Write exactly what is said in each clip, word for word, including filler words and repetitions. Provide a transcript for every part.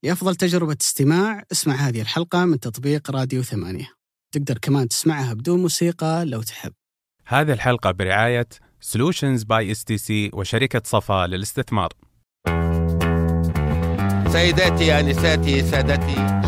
لأفضل تجربة استماع اسمع هذه الحلقة من تطبيق راديو ثمانية. تقدر كمان تسمعها بدون موسيقى لو تحب. هذه الحلقة برعاية Solutions by إس تي سي وشركة صفا للاستثمار. سيداتي أنساتي سادتي،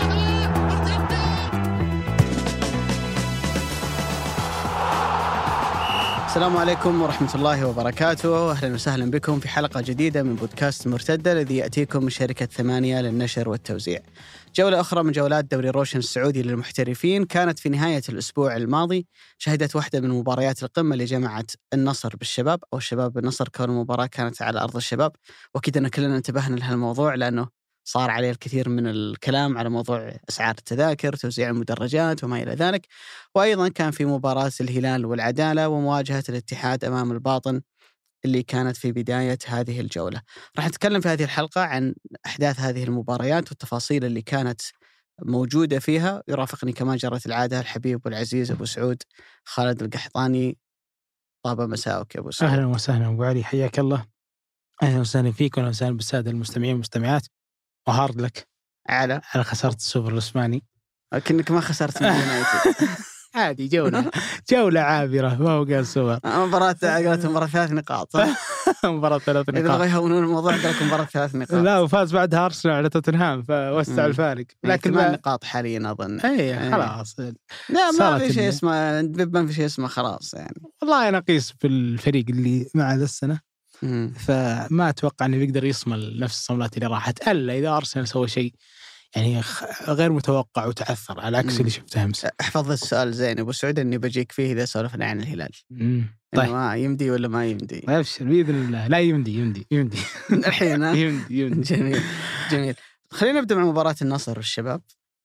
السلام عليكم ورحمة الله وبركاته. أهلا وسهلا بكم في حلقة جديدة من بودكاست مرتدة الذي يأتيكم من شركة ثمانية للنشر والتوزيع. جولة أخرى من جولات دوري روشن السعودي للمحترفين كانت في نهاية الأسبوع الماضي. شهدت واحدة من مباريات القمة اللي جمعت النصر بالشباب أو الشباب بالنصر، كون المباراة كانت على أرض الشباب، وأكيد أن كلنا انتبهنا لهالموضوع لأنه صار عليه الكثير من الكلام على موضوع أسعار التذاكر، توزيع المدرجات وما إلى ذلك. وأيضا كان في مباراة الهلال والعدالة ومواجهة الاتحاد أمام الباطن اللي كانت في بداية هذه الجولة. راح نتكلم في هذه الحلقة عن أحداث هذه المباريات والتفاصيل اللي كانت موجودة فيها. يرافقني كما جرت العادة الحبيب والعزيز أبو سعود خالد القحطاني. طاب مساءك يا أبو سعود. أهلا وسهلا أبو علي، حياك الله. أهلا وسهلا فيك وأهلا وسهلا بالسادة المستمعين والمستمعات. وهارد لك على على خسارة السوبر العثماني، لكنك ما خسرت من يونايتد. عادي، جولة جولة عابرة، ما هو قال سوبر. مباراة قالت مباراة ثلاث نقاط. مباراة ثلاث نقاط. إذا بغوا يهونون الموضوع قالك مباراة ثلاث نقاط. لا، وفاز بعدها أرسنال على توتنهام فوسع الفارق. لكن ثمان نقاط حاليا أظن. أي خلاص. لا ما في شيء اسمه ما في شيء اسمه خلاص يعني. والله أنا قيس في الفريق اللي مع ذا السنة، فما أتوقع أنه يقدر يصمل نفس الصملات اللي راحت، ألا إذا أرسنال سوى شيء يعني غير متوقع وتعثر على عكس اللي شفته أمس. احفظ السؤال زين أبو سعود إني بجيك فيه إذا سولفنا عن الهلال. طيب ما يمدي ولا ما يمدي؟ أبشر بإذن الله. لا يمدي يمدي يمدي الحين يمدي يمدي. جميل جميل. خلينا نبدأ مع مباراة النصر والشباب.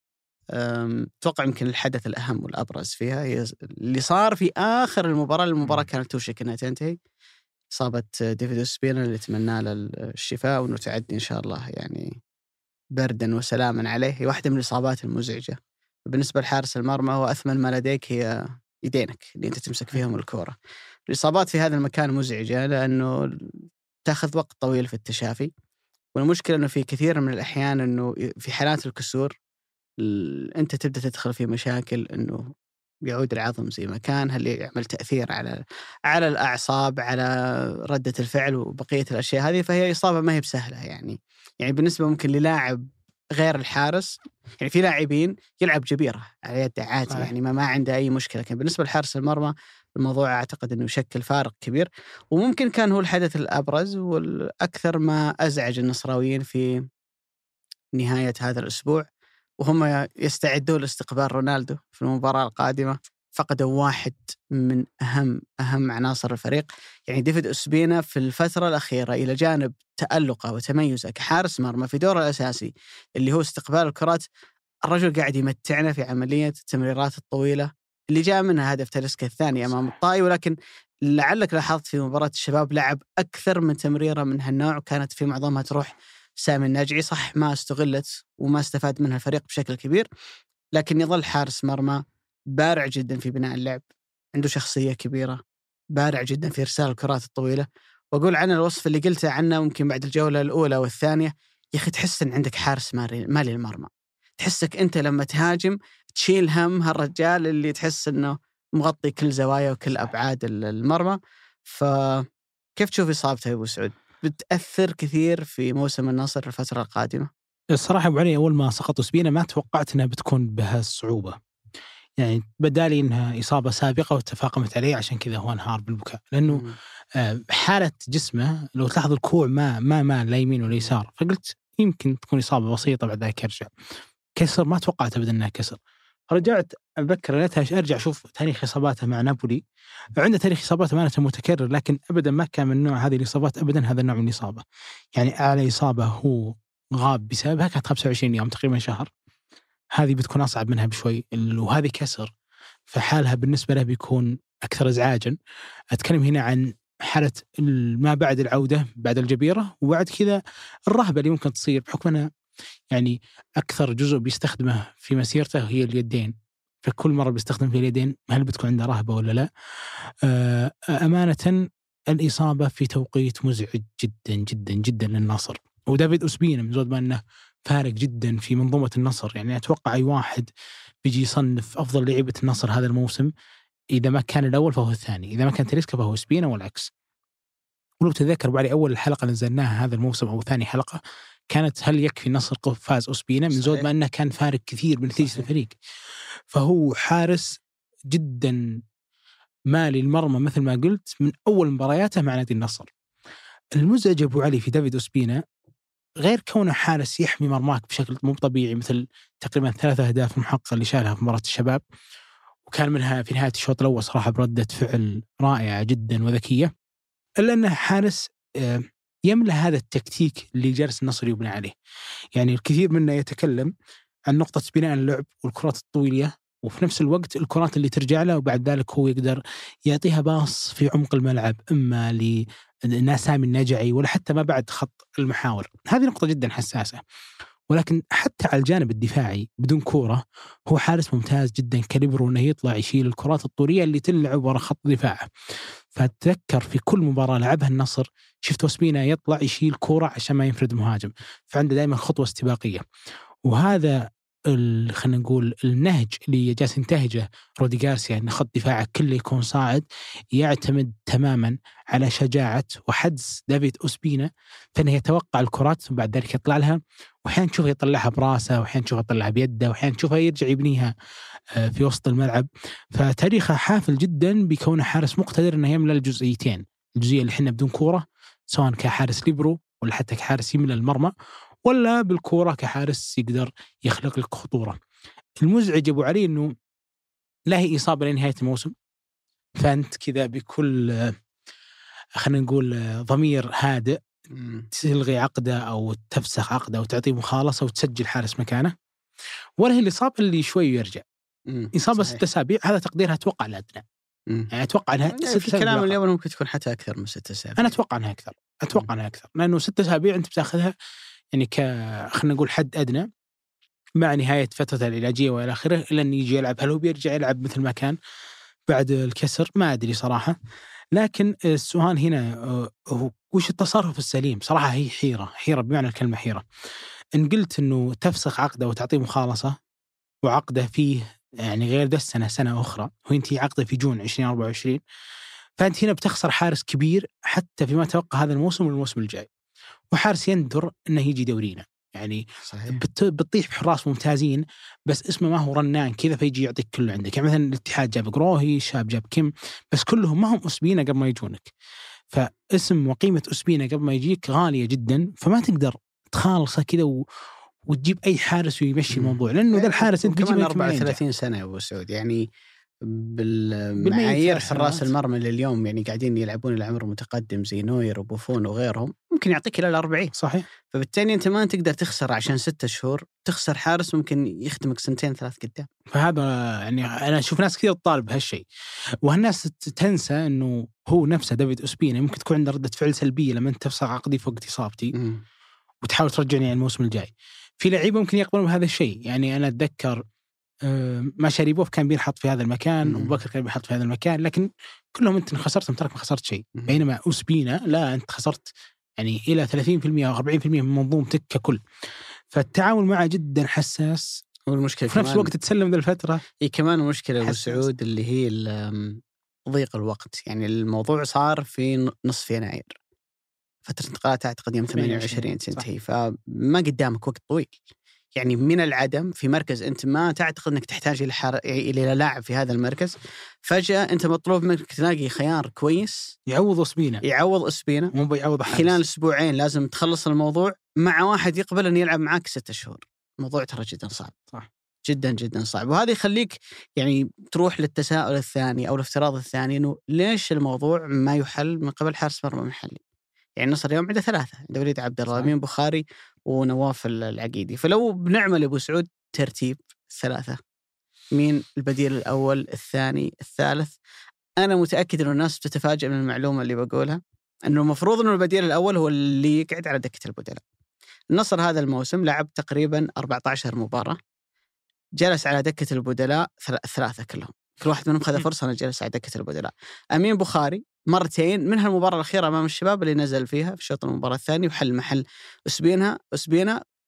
أتوقع يمكن الحدث الأهم والأبرز فيها هي اللي صار في آخر المباراة. المباراة كانت توشك أنها تنتهي. إصابة ديفيد أوسبينا اللي نتمنى له الشفاء وإنه تعدي إن شاء الله يعني بردا وسلاما عليه. هي واحدة من الإصابات المزعجة. بالنسبة لحارس المرمى هو أثمن ما لديك هي يدينك اللي أنت تمسك فيهم الكرة. الإصابات في هذا المكان مزعجة لأنه تأخذ وقت طويل في التشافي، والمشكلة أنه في كثير من الأحيان أنه في حالات الكسور أنت تبدأ تدخل في مشاكل أنه يعود العظم زي ما كان، هل يعمل تأثير على على الأعصاب، على ردة الفعل وبقية الأشياء هذه. فهي إصابة ما هي بسهلة يعني. يعني بالنسبة ممكن للاعب غير الحارس، يعني في لاعبين يلعب جبيرة على يد عادي يعني ما ما عنده أي مشكلة، لكن بالنسبة لحارس المرمى الموضوع أعتقد أنه يشكل فارق كبير. وممكن كان هو الحدث الأبرز والأكثر ما أزعج النصراويين في نهاية هذا الأسبوع، وهم يستعدون لاستقبال رونالدو في المباراة القادمة. فقدوا واحد من أهم أهم عناصر الفريق. يعني ديفيد أوسبينا في الفترة الأخيرة إلى جانب تألقه وتميزه كحارس مرمى في دوره الأساسي اللي هو استقبال الكرات، الرجل قاعد يمتعنا في عملية التمريرات الطويلة اللي جاء منها هدف تاليسكا الثاني أمام الطائي. ولكن لعلك لاحظت في مباراة الشباب لعب أكثر من تمريرة من هالنوع، وكانت في معظمها تروح سامي الناجعي. صح ما استغلت وما استفاد منها الفريق بشكل كبير، لكن يظل حارس مرمى بارع جدا في بناء اللعب، عنده شخصية كبيرة، بارع جدا في إرسال الكرات الطويلة. وأقول عن الوصف اللي قلته عنه ممكن بعد الجولة الأولى والثانية، يا أخي تحس أن عندك حارس مالي المرمى. تحسك أنت لما تهاجم تشيل هم هالرجال اللي تحس أنه مغطي كل زوايا وكل أبعاد المرمى. فكيف تشوف إصابته يا أبو سعود؟ بتأثر كثير في موسم النصر الفترة القادمة؟ الصراحة أبو علي، أول ما سقط أوسبينا ما توقعت أنها بتكون بهالصعوبة. يعني بدالي أنها إصابة سابقة وتفاقمت عليه، عشان كذا هو انهار بالبكاء. لأنه مم. حالة جسمه لو تلاحظ الكوع ما ما ما لا يمين ولا يسار، فقلت يمكن تكون إصابة بسيطة بعد ذلك يرجع. كسر ما توقعت أبدا أنها كسر. رجعت أذكر ليتها أرجع أشوف تاريخ إصاباته مع نابولي، عنده تاريخ إصاباته معناته متكرر، لكن أبدا ما كان من نوع هذه الإصابات أبدا. هذا النوع من الإصابة يعني أعلى إصابة هو غاب بسببها كانت خمسة وعشرين يوم تقريبا شهر، هذه بتكون أصعب منها بشوي، وهذه كسر، فحالها بالنسبة له بيكون أكثر إزعاجا. أتكلم هنا عن حالة ما بعد العودة بعد الجبيرة، وبعد كذا الرهبة اللي ممكن تصير بحكم أنه يعني أكثر جزء بيستخدمه في مسيرته هي اليدين، فكل مرة بيستخدم في اليدين هل بتكون عنده رهبة ولا لا؟ أمانة الإصابة في توقيت مزعج جدا جدا جدا للنصر. ودافيد أوسبينا من زود ما أنه فارق جدا في منظومة النصر. يعني أتوقع أي واحد بيجي يصنف أفضل لعيبة النصر هذا الموسم، إذا ما كان الأول فهو الثاني، إذا ما كان تاليسكا فهو سبينا والعكس. ولو تذكر بعد أول الحلقة نزلناها هذا الموسم أو ثاني حلقة كانت هل يكفي النصر فاز أسبينا من زود ما أنه كان فارق كثير من نتيجة الفريق. فهو حارس جدا مالي المرمى مثل ما قلت من أول مبارياته مع نادي النصر. المزعج أبو علي في دافيد أوسبينا غير كونه حارس يحمي مرماك بشكل مو طبيعي، مثل تقريبا ثلاثة أهداف محققة اللي شالها في مباراة الشباب، وكان منها في نهاية الشوط الأول صراحة بردة فعل رائعة جدا وذكية، إلا أنه حارس يملأ هذا التكتيك اللي جالس النصر يبنى عليه. يعني الكثير منا يتكلم عن نقطة بناء اللعب والكرات الطويلة، وفي نفس الوقت الكرات اللي ترجع له وبعد ذلك هو يقدر يعطيها باص في عمق الملعب، إما لناسامي النجعي ولا حتى ما بعد خط المحاور. هذه نقطة جدا حساسة. ولكن حتى على الجانب الدفاعي بدون كورة هو حارس ممتاز جدا كاليبرو، انه يطلع يشيل الكرات الطولية اللي تلعب وراء خط دفاعه. فأتذكر في كل مباراة لعبها النصر شفت أوسبينا يطلع يشيل كورة عشان ما ينفرد مهاجم، فعنده دائما خطوة استباقية. وهذا خلينا نقول النهج اللي جالس ينتهجه رودي غارسيا، ان خط دفاعه كله يكون صاعد، يعتمد تماما على شجاعة وحدس دافيد أوسبينا، فإنه يتوقع الكرات وبعد ذلك يطلع لها، وأحيانا تشوفه يطلعها براسه، وأحيانا تشوفه يطلعها بيده، وأحيانا تشوفه يرجع يبنيها في وسط الملعب. فتاريخه حافل جدا بكونه حارس مقتدر انه يملأ الجزئيتين، الجزئية اللي حنا بدون كورة سواء كحارس ليبرو ولا حتى كحارس يملأ المرمى، ولا بالكورة كحارس يقدر يخلق لك خطورة. المزعج أبو علي أنه لا هي إصابة لنهاية الموسم، فأنت كذا بكل خلينا نقول ضمير هادئ تلغي عقده أو تفسخ عقده وتعطيه مخالصة وتسجل حارس مكانه، ولا هي الإصابة اللي شوي يرجع. إصابة ستة أسابيع هذا تقديرها أتوقع الأدنى، يعني أتوقع أنها يعني في كلام اليوم ممكن تكون حتى أكثر من ستة أسابيع. أنا أتوقع أنها أكثر، أتوقع أنها أكثر، لأنه ستة أسابيع أنت بتأخذها يعني ك خلينا نقول حد أدنى مع نهاية فترة العلاجية وإلى آخره، إلا أن يجي يلعب. هل هو بيرجع يلعب مثل ما كان بعد الكسر؟ ما أدري صراحة. لكن السؤال هنا هو وش التصرف السليم؟ صراحة هي حيرة، حيرة بمعنى الكلمة حيرة. إن قلت أنه تفسخ عقده وتعطيه مخالصة وعقده فيه يعني غير ذا السنة سنة أخرى وينتهي عقده في جون عشرين أربعة وعشرين، فأنت هنا بتخسر حارس كبير حتى فيما توقع هذا الموسم والموسم الجاي، وحارس يندر أنه يجي دورينا. يعني بت... بتطيح بحراس ممتازين بس اسمه ما هو رنان كذا فيجي يعطيك كله عندك. يعني مثلا الاتحاد جاب قروهي، شاب جاب كيم، بس كلهم ما هم أسبينا قبل ما يجونك. فاسم وقيمة أسبينا قبل ما يجيك غالية جدا، فما تقدر تخالصه كذا و... وتجيب أي حارس ويمشي الموضوع، لأنه ذا الحارس أنت كمان أربعة وثلاثين سنة يا أبو سعود. يعني بالمعايير حراس المرمى اللي اليوم يعني قاعدين يلعبون العمر متقدم زي نوير وبوفون وغيرهم ممكن يعطيك إلى الأربعين. صحيح. فبالتالي أنت ما تقدر تخسر عشان ستة شهور، تخسر حارس ممكن يخدمك سنتين ثلاث قدام. فهذا يعني أنا أشوف ناس كثير تطالب هالشيء، وهالناس تنسى إنه هو نفسه دافيد أوسبينا ممكن تكون عنده ردة فعل سلبية لما أنت تفسخ عقدي فوق إصابتي م. وتحاول ترجعني على الموسم الجاي. في لعيبة ممكن يقبلون بهذا الشيء. يعني أنا أتذكر ما شاريبوف كان بينحط في هذا المكان وبكر كان بينحط في هذا المكان، لكن كلهم أنت خسرت ترك ما خسرت شيء. بينما أوسبينا لا، أنت خسرت يعني إلى ثلاثين بالمئة أو أربعين بالمئة من منظومتك ككل. فالتعامل معه جدا حساس، والمشكلة في نفس الوقت تتسلم ذا الفترة. هي كمان مشكلة أبو سعود اللي هي ضيق الوقت. يعني الموضوع صار في نصف يناير، فترة انتقالات أعتقد يوم ثمانية وعشرين تنتهي، فما قدامك وقت طويل. يعني من العدم في مركز أنت ما تعتقد أنك تحتاج إلى حر... إلى لاعب في هذا المركز، فجأة أنت مطلوب منك تلاقي خيار كويس يعوض أسبينا، يعوض أسبينا مو بيعوض حارس. خلال أسبوعين لازم تخلص الموضوع مع واحد يقبل أن يلعب معك ستة شهور. موضوع ترى جدا صعب. صح. جدا جدا صعب. وهذا يخليك يعني تروح للتساؤل الثاني أو الافتراض الثاني، إنه ليش الموضوع ما يحل من قبل حارس مرمى محلي؟ يعني النصر اليوم عنده ثلاثة، عنده وليد عبد الله، أمين بخاري، ونواف العقيدي. فلو بنعمل أبو سعود ترتيب الثلاثة، مين البديل الأول الثاني الثالث؟ أنا متأكد إنه الناس بتتفاجأ من المعلومة اللي بقولها، إنه المفروض إنه البديل الأول هو اللي يقعد على دكة البدلاء. النصر هذا الموسم لعب تقريبا أربعة عشر مباراة، جلس على دكة البدلاء ثلاثة كلهم، كل واحد منهم خذ فرصة أنه جلس على دكة البدلاء. أمين بخاري مرتين، منها المباراة الأخيرة أمام الشباب اللي نزل فيها في شوط المباراة الثاني وحل محل أسبينها أسبينا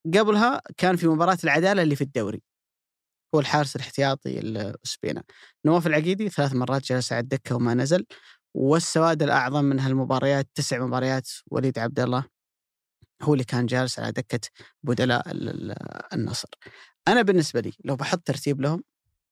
قبلها كان في مباراة العدالة اللي في الدوري، هو الحارس الاحتياطي الأسبينا نواف العقيدي ثلاث مرات جلس على الدكة وما نزل. والسواد الأعظم من هالمباريات تسع مباريات وليد عبد الله هو اللي كان جالس على دكة بدلاء النصر. أنا بالنسبة لي لو بحط ترتيب لهم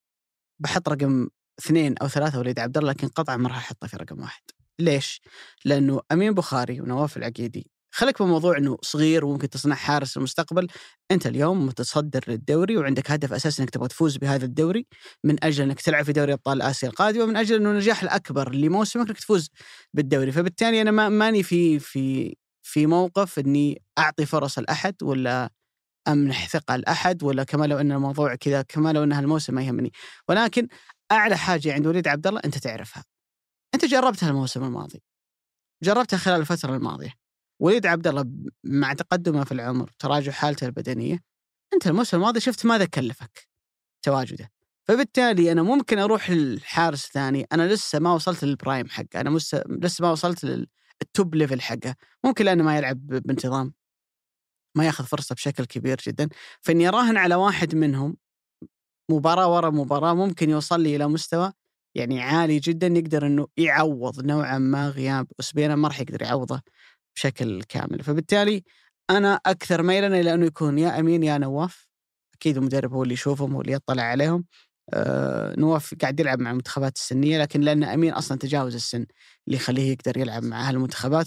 بحط رقم اثنين أو ثلاثة وليد عبد الله، لكن قطعا ما راح أحطه في رقم واحد. ليش؟ لأنه أمين بخاري ونواف العقيدي خلك بموضوع أنه صغير وممكن تصنع حارس المستقبل. أنت اليوم متصدر للدوري وعندك هدف أساسي أنك تبغى تفوز بهذا الدوري من أجل أنك تلعب في دوري أبطال آسيا القادم، ومن أجل أنه النجاح الأكبر لموسمك أنك تفوز بالدوري. فبالتالي أنا ما ماني في في في موقف أني أعطي فرص الأحد ولا أمنح ثقة الأحد، ولا كما لو أن الموضوع كذا، كما لو أن هالموسم ما يهمني. ولكن أعلى حاجة عند وليد عبد الله أنت تعرفها، أنت جربتها الموسم الماضي، جربتها خلال الفترة الماضية. وليد عبد الله مع تقدمه في العمر تراجع حالته البدنية، أنت الموسم الماضي شفت ماذا كلفك تواجده. فبالتالي أنا ممكن أروح للحارس الثاني، أنا لسه ما وصلت للبرايم حقه، أنا لسه ما وصلت للتوب ليفل حقه، ممكن لأنه ما يلعب بانتظام، ما ياخذ فرصة بشكل كبير جدا. فإني أراهن على واحد منهم مباراة ورا مباراة ممكن يوصل لي إلى مستوى يعني عالي جدا، يقدر إنه يعوض نوعا ما غياب أسبينا، ما راح يقدر يعوضه بشكل كامل. فبالتالي أنا أكثر ميلا إلى أنه يكون يا أمين يا نواف. أكيد المدرب هو اللي يشوفهم، هو اللي يطلع عليهم. آه نواف قاعد يلعب مع المنتخبات السنية، لكن لأن أمين أصلا تجاوز السن اللي يخليه يقدر يلعب مع هالمنتخبات،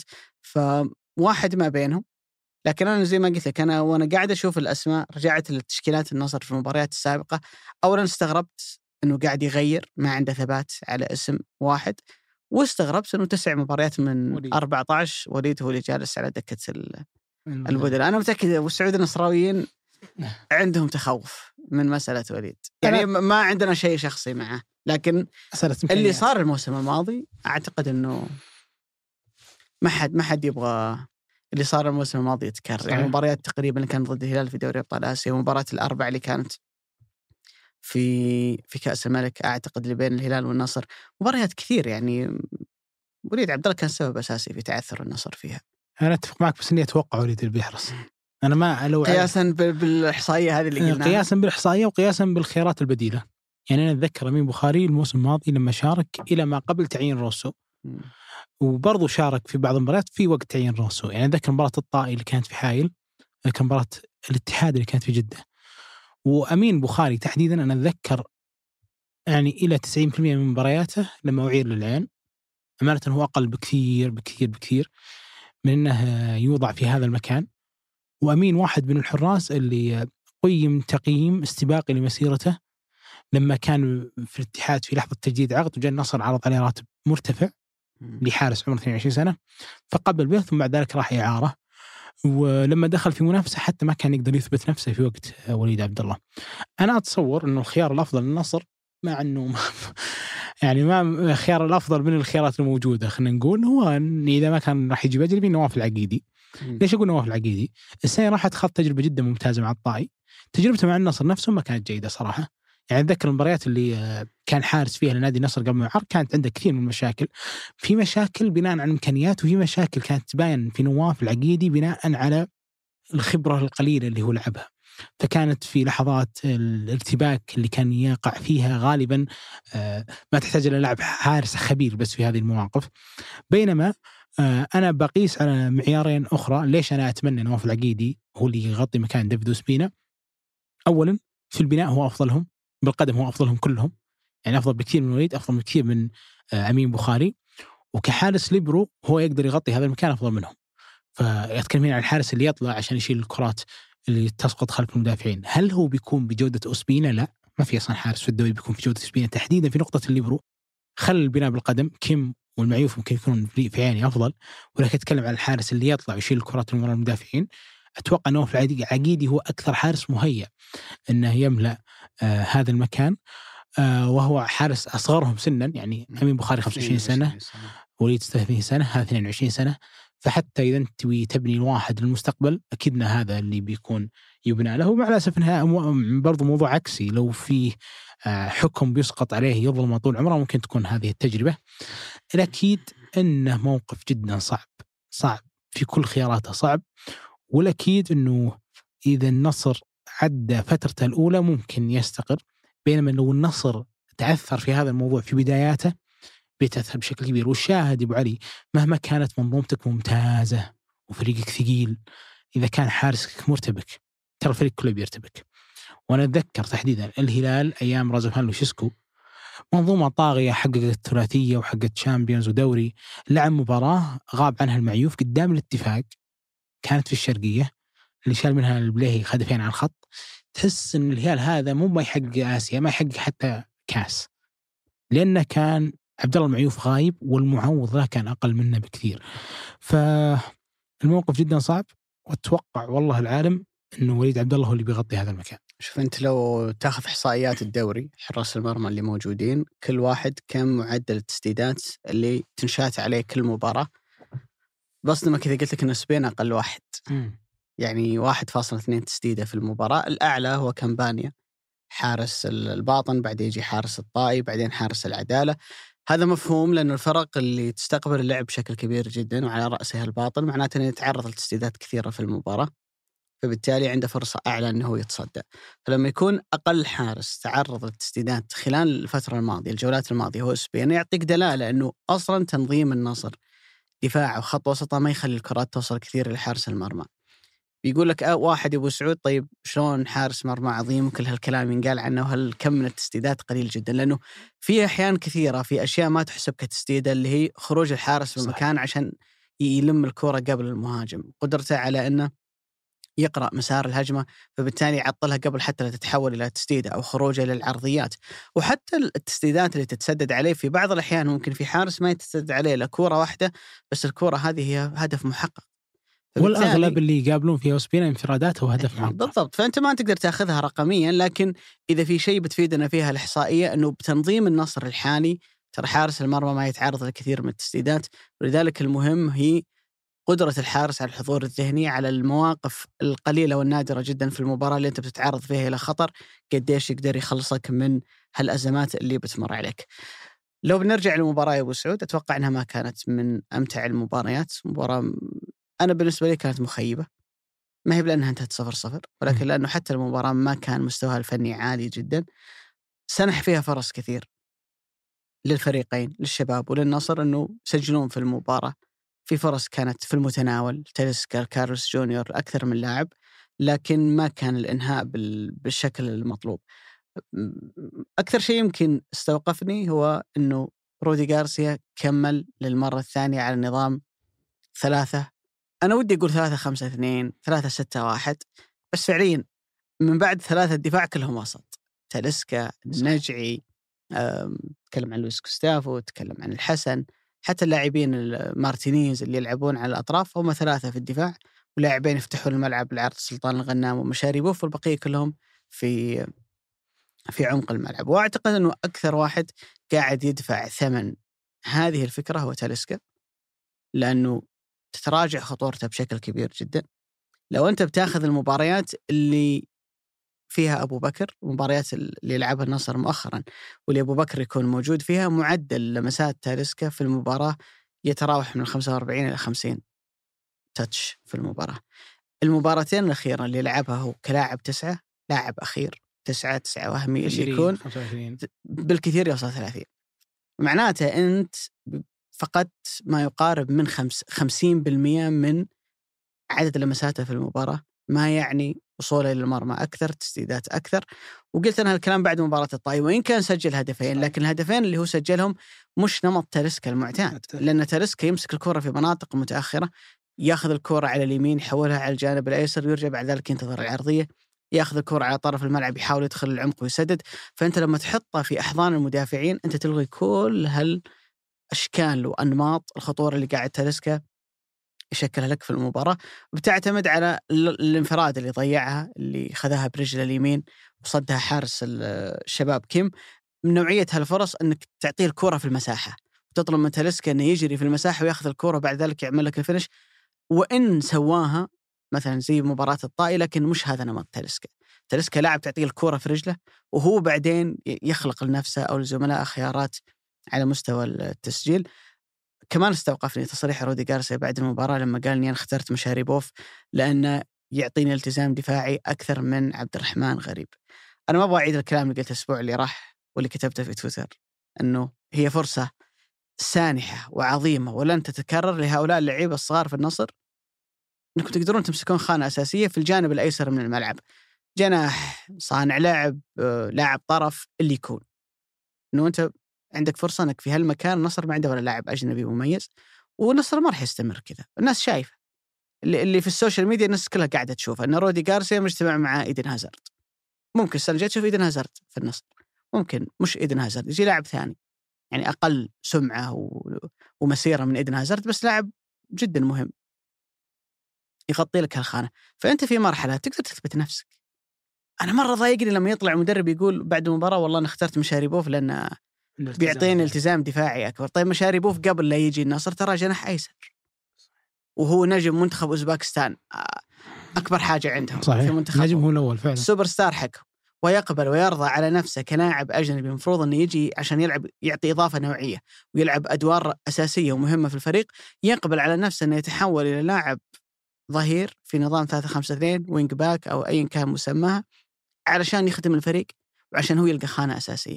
فواحد ما بينهم. لكن أنا زي ما قلت لك، أنا وأنا قاعد أشوف الأسماء رجعت للتشكيلات النصر في المباريات السابقة. أولا استغربت أنه قاعد يغير، ما عنده ثبات على اسم واحد، واستغربت أنه تسع مباريات من وليد. أربعة عشر وليد هو اللي جالس على دكة البدلاء. أنا متأكد والسعود النصراويين عندهم تخوف من مسألة وليد، يعني ما عندنا شيء شخصي معه، لكن اللي صار الموسم الماضي أعتقد أنه ما حد ما حد يبغى اللي صار الموسم الماضي يتكرر. يعني مباريات تقريبا اللي كانت ضد الهلال في دوري أبطال آسيا، ومباراة الأربع اللي كانت في في كأس الملك أعتقد اللي بين الهلال والنصر، مباريات كثير. يعني وليد عبد الله كان سبب أساسي في تعثر النصر فيها. أنا أتفق معك، بس إني أتوقع وليد اللي بيحرص. أنا ما لو قياسا بالإحصائية هذه اللي قلناها، قياسا بالإحصائية وقياسا بالخيارات البديلة. يعني أنا أتذكر أمين بخاري الموسم الماضي لما شارك إلى ما قبل تعيين روسو، وبرضو شارك في بعض المباريات في وقت تعيين روسو. يعني أتذكر مباراة الطائي اللي كانت في حائل، كان مباراة الاتحاد اللي كانت في جدة. وأمين بخاري تحديدا أنا أتذكر يعني إلى تسعين بالمئة من مبارياته لما أعير للعين أمانة هو أقل بكثير بكثير بكثير من أنه يوضع في هذا المكان. وأمين واحد من الحراس اللي قيم تقييم استباقي لمسيرته لما كان في الاتحاد في لحظة تجديد عقد، وجاء النصر عرض عليه راتب مرتفع لحارس عمره اثنين وعشرين سنة، فقبل به، ثم بعد ذلك راح إعارة. ولما دخل في منافسة حتى ما كان يقدر يثبت نفسه في وقت وليد عبد الله. أنا أتصور أنه الخيار الأفضل للنصر، مع أنه ما يعني ما الخيار الأفضل من الخيارات الموجودة، خلينا نقول هو أن إذا ما كان راح يجيب أجنبي نواف العقيدي. ليش أقول نواف العقيدي؟ السنة راحت خط تجربة جدا ممتازة مع الطائي، تجربته مع النصر نفسه ما كانت جيدة صراحة. يعني أتذكر المباريات اللي كان حارس فيها لنادي النصر قبل ما يعار كانت عنده كثير من المشاكل، في مشاكل بناء على الإمكانيات، وفي مشاكل كانت تباين في نواف العقيدي بناء على الخبرة القليلة اللي هو لعبها. فكانت في لحظات الارتباك اللي كان يقع فيها غالبا ما تحتاج إلى لاعب حارس خبير بس في هذه المواقف. بينما أنا بقيس على معيارين أخرى ليش أنا أتمنى نواف العقيدي هو اللي يغطي مكان ديفيد أوسبينا. أولا في البناء هو أفضلهم، بالقدم هو أفضلهم كلهم، يعني أفضل بكثير من وليد، أفضل بكثير من أمين بخاري. وكحارس ليبرو هو يقدر يغطي هذا المكان أفضل منهم. فيتكلمين عن الحارس اللي يطلع عشان يشيل الكرات اللي تسقط خلف المدافعين. هل هو بيكون بجودة أوسبينا؟ لا، ما في أصلا حارس في الدوري بيكون في جودة أوسبينا تحديدا في نقطة الليبرو. خل البناء بالقدم، كيم والمعيوف ممكن يكونون في عيني أفضل، ولكن أتكلم عن الحارس اللي يطلع ويشيل الكرات من وراء المدافعين. أتوقع أنه في العقيدي هو أكثر حارس مهيأ أنه يملأ آه هذا المكان، آه وهو حارس أصغرهم سنا. يعني أمين بخاري خمسة وعشرين سنة، وليد ثلاثين سنة، هذا اثنين وعشرين سنة. فحتى إذا أنت تبني الواحد للمستقبل أكيدنا هذا اللي بيكون يبنى له. مع الأسف إنها برضو موضوع عكسي، لو في حكم بيسقط عليه يظلم طول عمره ممكن تكون هذه التجربة. الأكيد أنه موقف جدا صعب، صعب في كل خياراته صعب. والأكيد أنه إذا النصر عدى فترته الأولى ممكن يستقر، بينما لو النصر تعثر في هذا الموضوع في بداياته بيتأثر بشكل كبير. والشاهد أبو علي مهما كانت منظومتك ممتازة وفريقك ثقيل، إذا كان حارسك مرتبك ترى الفريق كله بيرتبك. وأنا أتذكر تحديدا الهلال أيام رازوفان لوشيسكو، منظومة طاغية، حققت ثلاثية وحققت شامبيونز ودوري، لعب مباراة غاب عنها المعيوف قدام الاتفاق، كانت في الشرقية اللي شال منها البليهي هدفين على الخط. تحس إن الهلال هذا مو ما يحقق آسيا، ما يحقق حتى كاس، لأنه كان عبد الله المعيوف غايب والمعوض له كان أقل منه بكثير. فالموقف جدا صعب، وأتوقع والله العالم إنه وليد عبد الله هو اللي بيغطي هذا المكان. شوف أنت لو تاخذ إحصائيات الدوري، حراس المرمى اللي موجودين كل واحد كم معدل التسديدات اللي تنشات عليه كل مباراة، بصدمك إذا قلت لك إن سبين أقل واحد، م. يعني واحد فاصلة اثنين تسديدة في المباراة. الأعلى هو كامبانيا حارس الباطن، بعدين يجي حارس الطائي، بعدين حارس العدالة. هذا مفهوم لأن الفرق اللي تستقبل اللعب بشكل كبير جدا وعلى رأسها الباطن معناته أنه يتعرض لتسديدات كثيرة في المباراة، فبالتالي عنده فرصة أعلى أنه يتصدى. فلما يكون أقل حارس تعرض للتسديدات خلال الفترة الماضية، الجولات الماضية، هو سبين، يعطيك دلالة أنه أصلا تنظيم النصر دفاع وخط وسطه ما يخلي الكرات توصل كثير لحارس المرمى. بيقول لك آه واحد أبو سعود، طيب شلون حارس مرمى عظيم وكل هالكلام ينقال عنه وهالكم من التسديدات قليل جدا؟ لأنه في أحيان كثيرة في أشياء ما تحسب كتسديدة، اللي هي خروج الحارس من مكان عشان يلم الكرة قبل المهاجم، قدرته على أنه يقرأ مسار الهجمة، فبالتالي يعطلها قبل حتى لا تتحول إلى تسديدة، أو خروجه للعرضيات. وحتى التسديدات اللي تتسدد عليه في بعض الأحيان ممكن في حارس ما يتسدد عليه لكورة واحدة، بس الكورة هذه هي هدف محقق. والأغلب اللي يقابلون فيها سبين انفرادات وهدف محقق. بالضبط. فأنت ما تقدر تأخذها رقميا، لكن إذا في شيء بتفيدنا فيها الإحصائية أنه بتنظيم النصر الحالي ترى حارس المرمى ما يتعرض لكثير من التسديدات. ولذلك المهم هي قدرة الحارس على الحضور الذهني على المواقف القليلة والنادرة جدا في المباراة اللي أنت بتتعرض فيها إلى خطر، قديش يقدر يخلصك من هالأزمات اللي بتمر عليك. لو بنرجع للمباراة يا أبو سعود، أتوقع أنها ما كانت من أمتع المباريات. مباراة أنا بالنسبة لي كانت مخيبة، ما هي لأنها انتهت صفر صفر، ولكن لأنه حتى المباراة ما كان مستواها الفني عالي جدا. سنح فيها فرص كثير للفريقين، للشباب وللنصر، أنه سجلون في المباراة. في فرص كانت في المتناول، تاليسكا، كارلوس جونيور، أكثر من لاعب، لكن ما كان الإنهاء بالشكل المطلوب. أكثر شيء يمكن استوقفني هو أنه رودي غارسيا كمل للمرة الثانية على نظام ثلاثة، أنا ودي أقول ثلاثة خمسة اثنين، ثلاثة ستة واحد، بس فعليا من بعد ثلاثة الدفاع كلهم وسط. تاليسكا، النجعي، تكلم عن لويس كوستافو، تكلم عن الحسن، حتى اللاعبين المارتينيز اللي يلعبون على الأطراف هم ثلاثة في الدفاع، ولاعبين يفتحون الملعب العرض، سلطان الغنام ومشاريبوف، والبقية كلهم في في عمق الملعب. وأعتقد أنه أكثر واحد قاعد يدفع ثمن هذه الفكرة هو تاليسكا، لأنه تتراجع خطورته بشكل كبير جدا. لو أنت بتاخذ المباريات اللي فيها أبو بكر، المباريات اللي لعبها النصر مؤخرا واللي أبو بكر يكون موجود فيها، معدل لمسات تاليسكا في المباراة يتراوح من خمسة وأربعين إلى خمسين تاتش في المباراة. المباراتين الأخيرة اللي لعبها هو كلاعب تسعة، لاعب أخير تسعة تسعة وهمي اللي يكون بالكثير يوصل ثلاثين. معناته أنت فقدت ما يقارب من خمس خمسين بالمئة من عدد لمساته في المباراة، ما يعني وصوله للمرمى أكثر، تسديدات أكثر. وقلت أنا هالكلام بعد مباراة الطائي، وإن كان سجل هدفين، لكن الهدفين اللي هو سجلهم مش نمط تاليسكا المعتاد، لأن تاليسكا يمسك الكرة في مناطق متأخرة، ياخذ الكرة على اليمين يحولها على الجانب الأيسر ويرجع بعد ذلك ينتظر العرضية، ياخذ الكرة على طرف الملعب يحاول يدخل العمق ويسدد. فأنت لما تحطها في أحضان المدافعين أنت تلغي كل هالأشكال وأنماط الخطورة اللي قاعد تاليسكا يشكلها لك في المباراة. بتعتمد على الانفراد اللي ضيعها، اللي خذاها برجل اليمين وصدها حارس الشباب كيم. من نوعية هالفرص أنك تعطيه الكرة في المساحة وتطلب من تاليسكا أنه يجري في المساحة ويأخذ الكرة بعد ذلك يعمل لك الفينش. وإن سواها مثلا زي مباراة الطائي، لكن مش هذا نمط تاليسكا. تاليسكا لاعب تعطيه الكرة في رجله وهو بعدين يخلق لنفسه أو لزملاء خيارات على مستوى التسجيل. كمان استوقفني تصريح رودي غارسيا بعد المباراة لما قال إني أنا اخترت مشاريبوف لأنه يعطيني التزام دفاعي أكثر من عبد الرحمن غريب. أنا ما أبغى أعيد الكلام اللي قلته الأسبوع اللي راح واللي كتبته في تويتر، أنه هي فرصة سانحة وعظيمة ولن تتكرر لهؤلاء اللعيبة الصغار في النصر، أنكم تقدرون تمسكون خانة أساسية في الجانب الأيسر من الملعب، جناح، صانع لاعب، لاعب طرف، اللي يكون، أنه أنت عندك فرصة أنك في هالمكان. النصر ما عنده ولا لاعب أجنبي مميز، والنصر ما راح يستمر كذا. الناس شايفة، اللي في السوشيال ميديا الناس كلها قاعدة تشوف أن رودي غارسيا مجتمع مع إيدن هازارد. ممكن السنة الجاية تشوف إيدن هازارد في النصر، ممكن مش إيدن هازارد، يجي لاعب ثاني يعني أقل سمعة ومسيرة من إيدن هازارد، بس لاعب جدا مهم يغطي لك هالخانة. فأنت في مرحلة تقدر تثبت نفسك. أنا مرة ضايقني لما يطلع مدرب يقول بعد المباراة والله أنا اخترت مشاريبوف لأن بيعطيني التزام دفاعي أكبر. طيب مشاريبوف قبل لا يجي النصر ترى جناح أيسر، وهو نجم منتخب أوزباكستان، أكبر حاجة عندهم صحيح. في منتخب، نجم هو الأول فعلا، سوبر ستار حقهم، ويقبل ويرضى على نفسه كلاعب أجنبي مفروض أنه يجي عشان يلعب، يعطي إضافة نوعية ويلعب أدوار أساسية ومهمة في الفريق. يقبل على نفسه أنه يتحول إلى لاعب ظهير في نظام ثلاثة خمسة اثنين وينج باك أو أي كان مسماها، علشان يخدم الفريق وعشان هو يلقى خانة أساسية.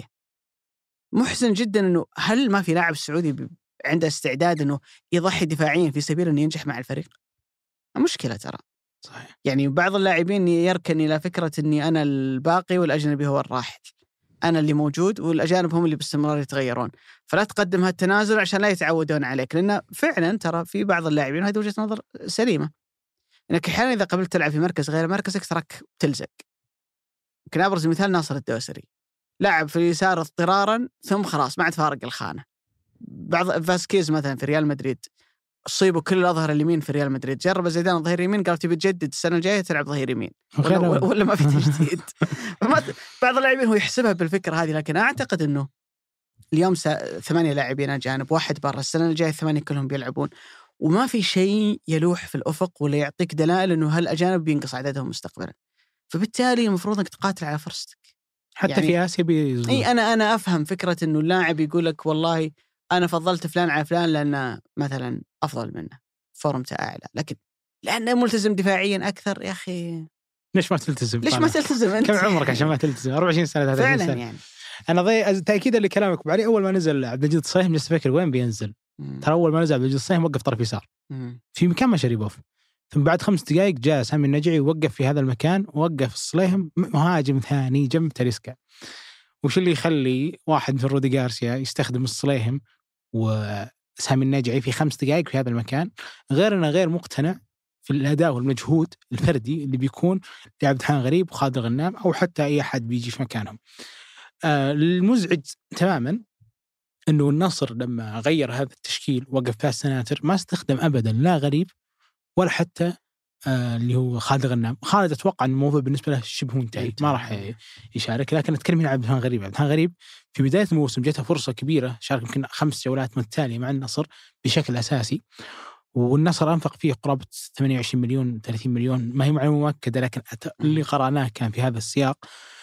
محزن جدا أنه هل ما في لاعب سعودي عنده استعداد أنه يضحي دفاعيا في سبيل أنه ينجح مع الفريق؟ مشكلة ترى. صحيح. يعني بعض اللاعبين يركن إلى فكرة أني أنا الباقي والأجنبي هو الراحل، أنا اللي موجود والأجانب هم اللي باستمرار يتغيرون، فلا تقدم هالتنازل عشان لا يتعودون عليك. لأن فعلا ترى في بعض اللاعبين، هذه وجهة نظر سليمة، إنك أحيانا إذا قبلت تلعب في مركز غير مركزك تراك تلزق. يمكن أبرز مثال ناصر الدوسري، لاعب في اليسار اضطرارا ثم خلاص ما عاد فارق الخانة. بعض فاسكيز مثلا في ريال مدريد صيبوا كل الأظهر اليمين في ريال مدريد، جرب زيدان ظهير يمين قال تبي تجدد السنة الجاية تلعب ظهير يمين ولا, ولا ما في تجديد. بعض اللاعبين هو يحسبها بالفكرة هذه، لكن أعتقد أنه اليوم ثمانية لاعبين أجانب، واحد برا، السنة الجاية الثمانية كلهم بيلعبون، وما في شيء يلوح في الأفق ولا يعطيك دلائل أنه هالأجانب بينقص عددهم مستقبلا. فبالتالي المفروض أنك تقاتل على فرصتك. حتى يعني في آسيا بيزول. أي أنا أنا أفهم فكرة أنه اللاعب يقول لك والله أنا فضلت فلان على فلان لأنه مثلا أفضل منه، فورمته أعلى، لكن لأنه ملتزم دفاعيا أكثر. يا أخي ليش ما تلتزم؟ ليش ما تلتزم أنت؟ كم عمرك عشان ما تلتزم؟ أربعة وعشرين سنة فعلا سنة. يعني. أنا ضي تأكيدا لكلامك بعلي، أول ما نزل عبد المجيد الصيهم جلست أفكر وين بينزل. ترى أول ما نزل عبد المجيد الصيهم وقف طرف يسار في مكان مشاريبوف، ثم بعد خمس دقائق جاء سامي النجعي ووقف في هذا المكان، ووقف الصليهم مهاجم ثاني جنب تاليسكا. وش اللي يخلي واحد من رودي غارسيا يستخدم الصليهم وسامي النجعي في خمس دقائق في هذا المكان؟ غير أنه غير مقتنع في الأداء والمجهود الفردي اللي بيكون لعبد الرحمن غريب وخالد الغنام أو حتى أي أحد بيجي في مكانهم. آه المزعج تماما أنه النصر لما غير هذا التشكيل وقف فيها السناتر ما استخدم أبدا لا غريب ولا حتى آه اللي هو خالد الغنام. خالد أتوقع أن الموضوع بالنسبة له شبه منتهي، ما راح يشارك. لكن أتكلم هنا عبد الرحمن غريب. عبد الرحمن غريب في بداية الموسم جاته فرصة كبيرة، شارك يمكن خمس جولات متتالية مع النصر بشكل أساسي، والنصر أنفق فيه قرابة ثمانية وعشرين مليون ثلاثين مليون، ما هي معلومة مؤكدة لكن اللي قرأناه كان في هذا السياق.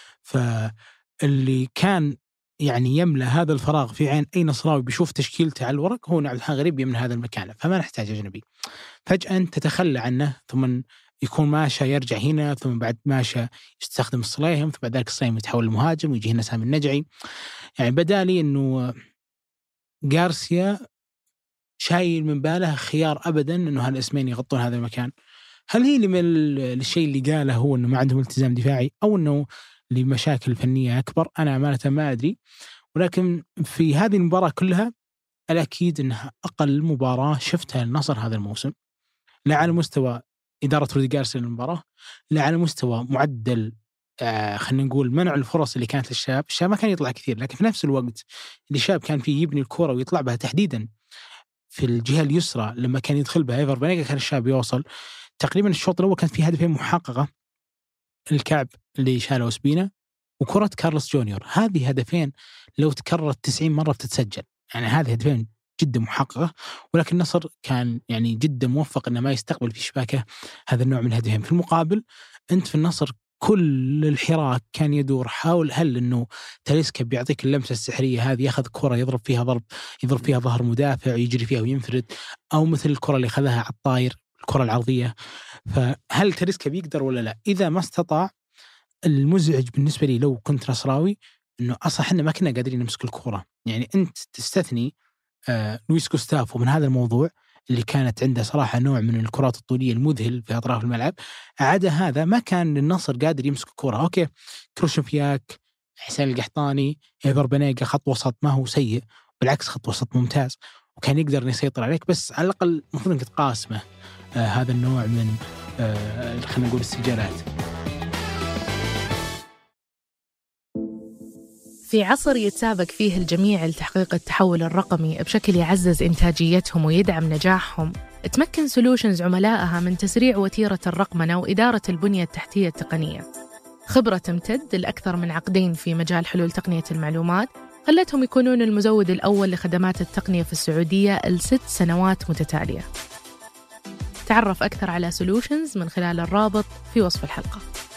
فاللي كان يعني يملأ هذا الفراغ في عين أي نصراوي بيشوف تشكيلته على الورق هو عبد الرحمن غريب يملأ هذا المكان، فما نحتاج أجنبي. فجأة أنت تتخلى عنه، ثم يكون ماشى يرجع هنا، ثم بعد ماشى يستخدم الصليهم، ثم بعد ذلك الصليهم يتحول لمهاجم ويجي هنا سامي النجعي. يعني بدالي أنه غارسيا شايل من باله خيار أبدا أنه هالاسمين يغطون هذا المكان. هل هي من الشيء اللي قاله هو أنه ما عندهم التزام دفاعي أو أنه لمشاكل فنية أكبر؟ أنا أمانة ما أدري. ولكن في هذه المباراة كلها الأكيد أنها أقل مباراة شفتها النصر هذا الموسم، لا على مستوى إدارة رودي غارسيا للمباراة، لا على مستوى معدل آه خلينا نقول منع الفرص اللي كانت للشاب. الشاب ما كان يطلع كثير، لكن في نفس الوقت اللي الشاب كان فيه يبني الكرة ويطلع بها تحديدا في الجهة اليسرى. لما كان يدخل بها إيفر بانيجا كان الشاب يوصل. تقريبا الشوط الأول كان فيه هدفين محققة، الكعب اللي شاله سبينا وكرة كارلوس جونيور. هذه هدفين لو تكررت تسعين مرة بتتسجل، يعني هذه هدفين جدا محققة. ولكن النصر كان يعني جدا موفق أنه ما يستقبل في شباكه هذا النوع من الهدفين. في المقابل أنت في النصر كل الحراك كان يدور حول هل أنه تاليسكا بيعطيك اللمسة السحرية هذه، يأخذ كرة يضرب فيها ضرب يضرب فيها ظهر مدافع يجري فيها وينفرد، أو مثل الكرة اللي أخذها على الطاير الكرة العرضية. فهل تريسكا بيقدر ولا لا؟ إذا ما استطاع، المزعج بالنسبة لي لو كنت نصراوي إنه أصلا إحنا ما كنا قادرين نمسك الكرة. يعني أنت تستثني آه لويس غوستافو من هذا الموضوع اللي كانت عنده صراحة نوع من الكرات الطولية المذهل في أطراف الملعب. عدا هذا ما كان النصر قادر يمسك الكرة. أوكي، كروشنفياك، حسين القحطاني، إيفر بنيجا خط وسط ما هو سيء، بالعكس خط وسط ممتاز وكان يقدر يسيطر عليك، بس على الأقل المفروض إنك تقاسمه آه هذا النوع من آه خلينا نقول السجالات. في عصر يتسابق فيه الجميع لتحقيق التحول الرقمي بشكل يعزز إنتاجيتهم ويدعم نجاحهم، تمكن سولوشنز عملائها من تسريع وتيرة الرقمنة وإدارة البنية التحتية التقنية. خبرة تمتد لأكثر من عقدين في مجال حلول تقنية المعلومات خلتهم يكونون المزود الأول لخدمات التقنية في السعودية لست سنوات متتالية. تعرف أكثر على سولوشنز من خلال الرابط في وصف الحلقة.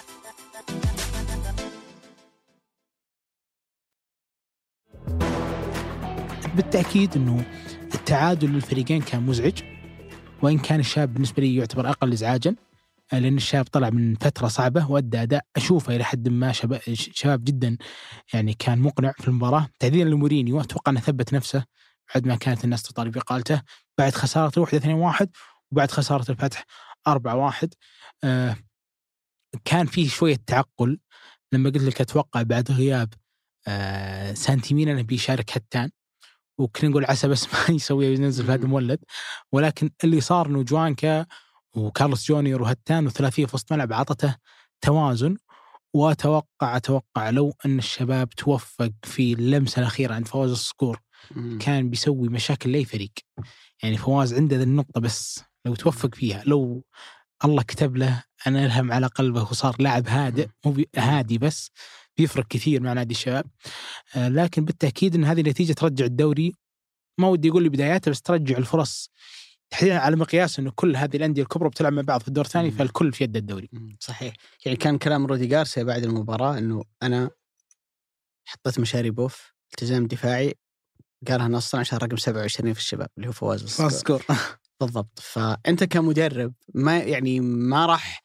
بالتأكيد أنه التعادل للفريقين كان مزعج، وإن كان الشاب بالنسبة لي يعتبر أقل إزعاجاً، لأن الشاب طلع من فترة صعبة وأدى أداء أشوفه إلى حد ما شباب, شباب جدا يعني كان مقنع في المباراة. تحديداً لمورينيو أتوقع أنه ثبت نفسه بعد ما كانت الناس تطالب بإقالته بعد خسارة الوحدة اثنين واحد وبعد خسارة الفتح أربعة واحد. آه كان فيه شوية تعقل لما قلت لك أتوقع بعد غياب آه سانتيمين أنه بيشارك هتان، وكنا نقول عسى بس ما يسوي ينزل في هذا المولد. ولكن اللي صار إنه جوانكا وكارلوس جونيور وهتان وثلاثية في وسط ملعب عطته توازن. وأتوقع أتوقع لو أن الشباب توفق في اللمسة الأخيرة عند فواز الصقور كان بيسوي مشاكل لأي فريق. يعني فواز عنده ذا النقطة، بس لو توفق فيها، لو الله كتب له أن ألهم على قلبه وصار لاعب هادئ مو هادي بس، بيفرق كثير مع نادي الشباب. آه لكن بالتأكيد أن هذه النتيجة ترجع الدوري، ما ودي يقول لي بداياته، بس ترجع الفرص تحديدا على مقياس أنه كل هذه الأندية الكبرى بتلعب مع بعض في الدور الثاني، فالكل في يد الدوري. صحيح. يعني كان كلام رودي غارسيا بعد المباراة أنه أنا حطيت مشاري بوف التزام دفاعي، قالها نصا عشان رقم سبعة وعشرين في الشباب اللي هو فواز الصقور. بالضبط. فأنت كمدرب ما يعني ما راح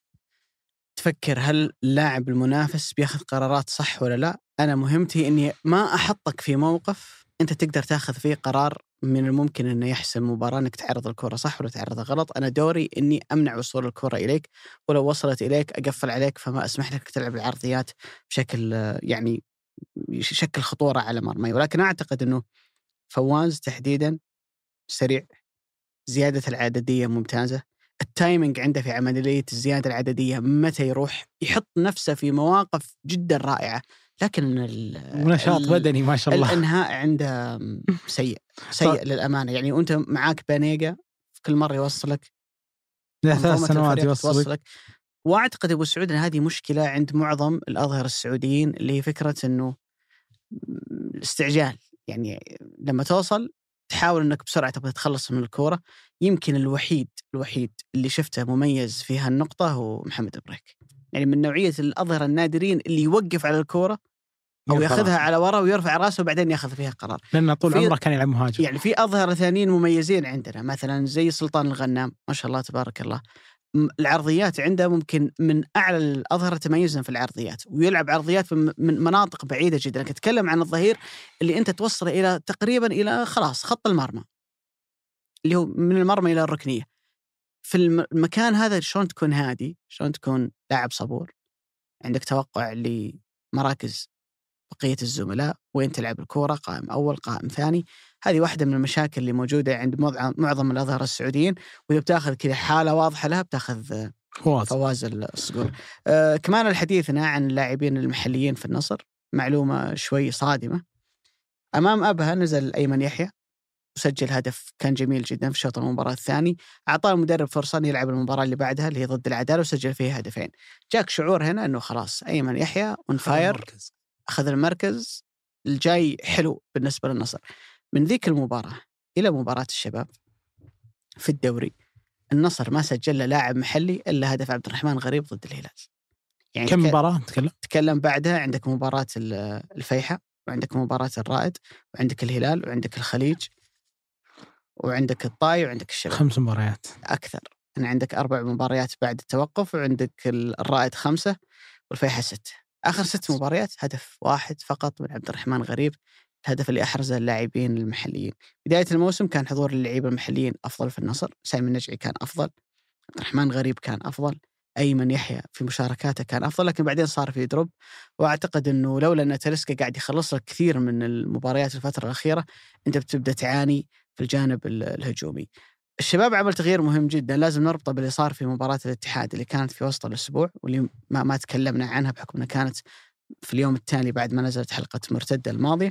تفكر هل اللاعب المنافس بياخذ قرارات صح ولا لا. أنا مهمتي إني ما أحطك في موقف أنت تقدر تاخذ فيه قرار من الممكن أنه يحسم مباراة أنك تعرض الكرة صح ولا تعرضها غلط. أنا دوري إني أمنع وصول الكرة إليك، ولو وصلت إليك أقفل عليك، فما أسمح لك تلعب العرضيات بشكل يعني يشكل خطورة على مرمي. ولكن أعتقد أنه فواز تحديدا سريع، زيادة العددية ممتازة، التايمينج عنده في عملية الزيادة العددية متى يروح يحط نفسه في مواقف جدا رائعة. لكن نشاط بدني ما شاء الله، الإنهاء عنده سيء سيء للأمانة. يعني وأنت معاك بانيجا في كل مرة يوصلك ثلاث سنوات يوصلك. وأعتقد أبو سعود أن هذه مشكلة عند معظم الأظهر السعوديين، اللي هي فكرة أنه الاستعجال. يعني لما توصل تحاول أنك بسرعة تبغى تتخلص من الكورة. يمكن الوحيد الوحيد اللي شفته مميز في هالنقطة هو محمد بريك. يعني من نوعية الأظهر النادرين اللي يوقف على الكورة أو يأخذها على وراء ويرفع رأسه وبعدين يأخذ فيها قرار، لأنه طول عمره كان يلعب مهاجم. يعني في أظهر ثانيين مميزين عندنا مثلا زي سلطان الغنام ما شاء الله تبارك الله، العرضيات عنده ممكن من أعلى الأظهر تميزا في العرضيات، ويلعب عرضيات من مناطق بعيدة جدا. أتكلم عن الظهير اللي أنت توصل إلى تقريبا إلى خلاص خط المرمى، اللي هو من المرمى إلى الركنية. في المكان هذا شلون تكون هادي، شلون تكون لاعب صبور، عندك توقع لمراكز بقية الزملاء، وين تلعب الكورة، قائم أول قائم ثاني. هذه واحدة من المشاكل اللي موجودة عند معظم الأظهر السعوديين، وإذا بتاخذ كذا حالة واضحة لها بتاخذ فواز الصقور. آه كمان الحديثنا عن اللاعبين المحليين في النصر، معلومة شوي صادمة. أمام أبها نزل أيمن يحيى وسجل هدف كان جميل جدا في شوط المباراة الثاني، أعطاه المدرب فرصة يلعب المباراة اللي بعدها اللي هي ضد العدالة وسجل فيها هدفين. جاك شعور هنا أنه خلاص أيمن يحيى ونفاير، أخذ المركز الجاي حلو بالنسبة للنصر. من ذيك المباراة إلى مباراة الشباب في الدوري، النصر ما سجل لاعب محلي إلا هدف عبد الرحمن غريب ضد الهلال. يعني كم مباراة تكلم؟ تكلم بعدها عندك مباراة الفيحة، وعندك مباراة الرائد، وعندك الهلال، وعندك الخليج، وعندك الطاي، وعندك الشباب. خمس مباريات أكثر. كان عندك أربع مباريات بعد التوقف، وعندك الرائد خمسة والفيحة ستة. آخر ست مباريات هدف واحد فقط من عبد الرحمن غريب، الهدف اللي أحرزه اللاعبين المحليين. بداية الموسم كان حضور اللعيبة المحليين أفضل في النصر، سامي النجعي كان أفضل، عبد الرحمن غريب كان أفضل، أيمن يحيى في مشاركاته كان أفضل، لكن بعدين صار في دروب. وأعتقد أنه لولا أن تاليسكا قاعد يخلص لك كثير من المباريات الفترة الأخيرة أنت بتبدأ تعاني في الجانب الهجومي. الشباب عمل تغيير مهم جدا لازم نربطه باللي صار في مباراة الاتحاد اللي كانت في وسط الأسبوع، واللي ما, ما تكلمنا عنها بحكم أنها كانت في اليوم التالي بعد ما نزلت حلقة مرتدة الماضية.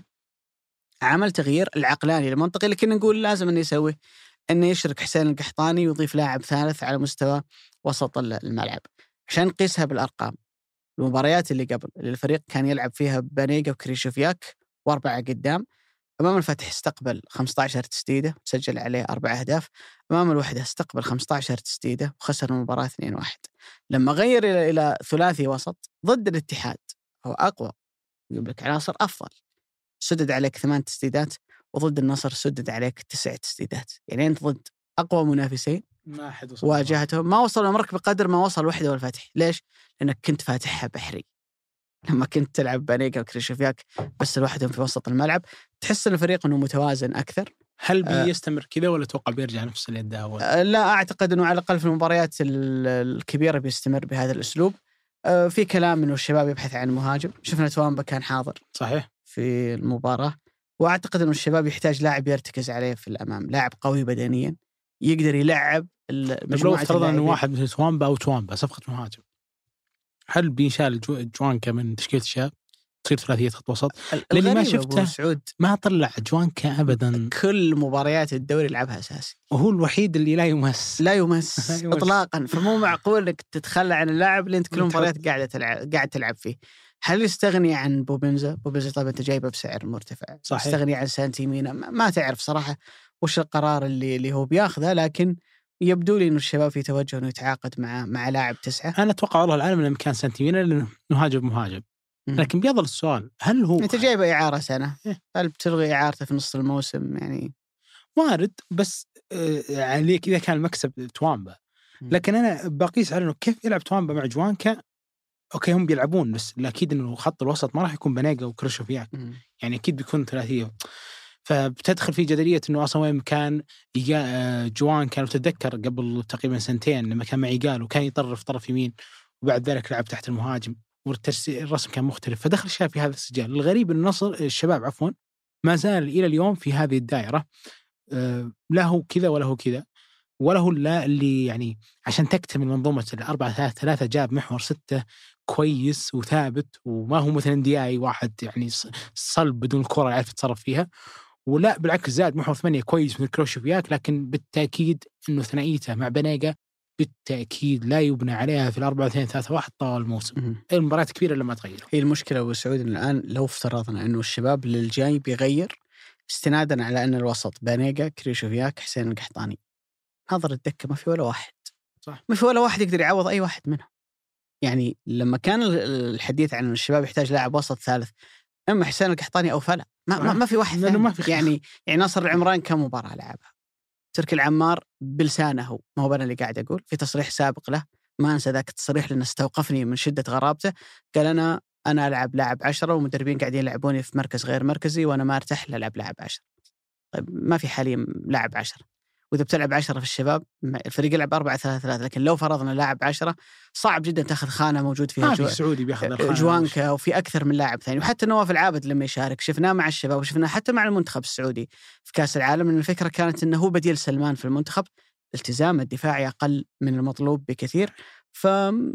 عمل تغيير العقلاني المنطقي اللي كنا نقول لازم أنه يسويه، أنه يشرك حسين القحطاني ويضيف لاعب ثالث على مستوى وسط الملعب. عشان نقيسها بالأرقام، المباريات اللي قبل اللي الفريق كان يلعب فيها بانيجا وكريشوفياك وأربعة قدام، أمام الفتح استقبل خمسة عشر تسديدة وسجل عليه أربع أهداف، أمام الوحدة استقبل خمسة عشر تسديدة وخسر المباراة اثنين واحد. لما غير إلى إلى ثلاثي وسط ضد الاتحاد هو أقوى، يجيب لك عناصر أفضل، سدد عليك ثمان تسديدات، وضد النصر سدد عليك تسع تسديدات. يعني أنت ضد أقوى منافسين ما أحد وصل واجهتهم، ما وصل عمرك بقدر ما وصل وحدة والفتح. ليش؟ لأنك كنت فاتحها بحري. لما كنت تلعب بانيجا وكريشوفياك بس الواحدهم في وسط الملعب تحس الفريق أنه متوازن أكثر. هل بيستمر آه كذا ولا توقع بيرجع نفس اللي اداه اول؟ آه لا أعتقد أنه على الأقل في المباريات الكبيرة بيستمر بهذا الأسلوب. آه في كلام أنه الشباب يبحث عن مهاجم، شفنا توامبا كان حاضر صحيح في المباراة، وأعتقد أنه الشباب يحتاج لاعب يرتكز عليه في الأمام، لاعب قوي بدنيا يقدر يلعب المجموعة. افترضنا أنه واحد مثل توامبا أو توامبا صفقة مهاجم، هل بيشال جوانكا من تشكيلة الشباب تصير ثلاثية خط وسط؟ لأني ما شفته سعود ما طلع جوانكا أبدا، كل مباريات الدوري يلعبها أساسي، وهو الوحيد اللي لا يمس لا يمس إطلاقا. فمو معقول إنك تتخلى عن اللاعب اللي أنت كل مباريات قاعدة تلعب قاعد تلعب فيه. هل يستغني عن بوبنزا؟ بوبنزا طبعا أنت جايبه بسعر مرتفع. صحيح. يستغني عن سانتيمينا؟ ما تعرف صراحة وش القرار اللي اللي هو بياخذه، لكن يبدو لي إنه الشباب في توجه إنه يتعاقد مع مع لاعب تسعة. أنا أتوقع والله العالم لما كان سانتيمينا لأنه مهاجم مهاجم، لكن بيظل السؤال هل هو أنت جايبه إعارة سنة، هل بتلغي إعارته في نص الموسم؟ يعني وارد، بس آه عليك إذا كان المكسب توامبا. لكن أنا بقيس على إنه كيف يلعب توامبا مع جوانكا. أوكي هم بيلعبون، بس أكيد إنه خط الوسط ما راح يكون بانيجا وكريشوفياك، يعني أكيد بيكون ثلاثية. فبتدخل في جدلية إنه أصلا وين كان جوان. كانوا تتذكر قبل تقريبا سنتين لما كان معي قال وكان يطرف طرف يمين وبعد ذلك لعب تحت المهاجم والرسم كان مختلف، فدخل الشباب في هذا السجال. الغريب إن النصر الشباب عفوا ما زال إلى اليوم في هذه الدائرة، لا هو كذا ولا هو كذا ولا هو لا اللي يعني عشان تكتمل منظومة الأربعة ثلاثة ثلاثة جاب محور ستة كويس وثابت، وما هو مثلا دياي واحد يعني صلب بدون الكرة يعرف يتصرف فيها، ولا بالعكس زاد محور ثمانية كويس من كروشوفياك. لكن بالتأكيد إنه ثنائيته مع بانيجا بالتأكيد لا يبنى عليها في الأربعة اثنين ثلاثة واحد طوال الموسم. المباريات كبيرة لما تغير. هي المشكلة أبو سعود إن الآن لو افترضنا إنه الشباب للجاي بيغير استنادا على أن الوسط بانيجا كريشوفياك حسين القحطاني، نظر الدكة ما في ولا واحد صح. ما في ولا واحد يقدر يعوض أي واحد منهم. يعني لما كان الحديث عن الشباب يحتاج لاعب وسط ثالث، اما حسين القحطاني او فلا ما, ما, ما في واحد ثاني. ما في يعني يعني ناصر العمران كم مباراه لعبها، تركي العمار بلسانه، ما هو انا اللي قاعد اقول، في تصريح سابق له ما انسى ذاك التصريح لانه استوقفني من شده غرابته، قال انا انا العب لاعب عشرة ومدربين قاعدين يلعبوني في مركز غير مركزي وانا ما ارتاح لالعب لاعب عشرة. طيب ما في حاليا لاعب عشرة، وإذا بتلعب عشرة في الشباب الفريق يلعب أربعة ثلاثة ثلاثة، لكن لو فرضنا لاعب عشرة صعب جدا تاخذ خانة موجود فيها جو... سعودي بياخذ جوانكا وفي أكثر من لاعب ثاني. وحتى نواف العابد لما يشارك شفناه مع الشباب وشفناه حتى مع المنتخب السعودي في كأس العالم، لأن الفكرة كانت أنه هو بديل سلمان في المنتخب، التزام الدفاعي أقل من المطلوب بكثير. ف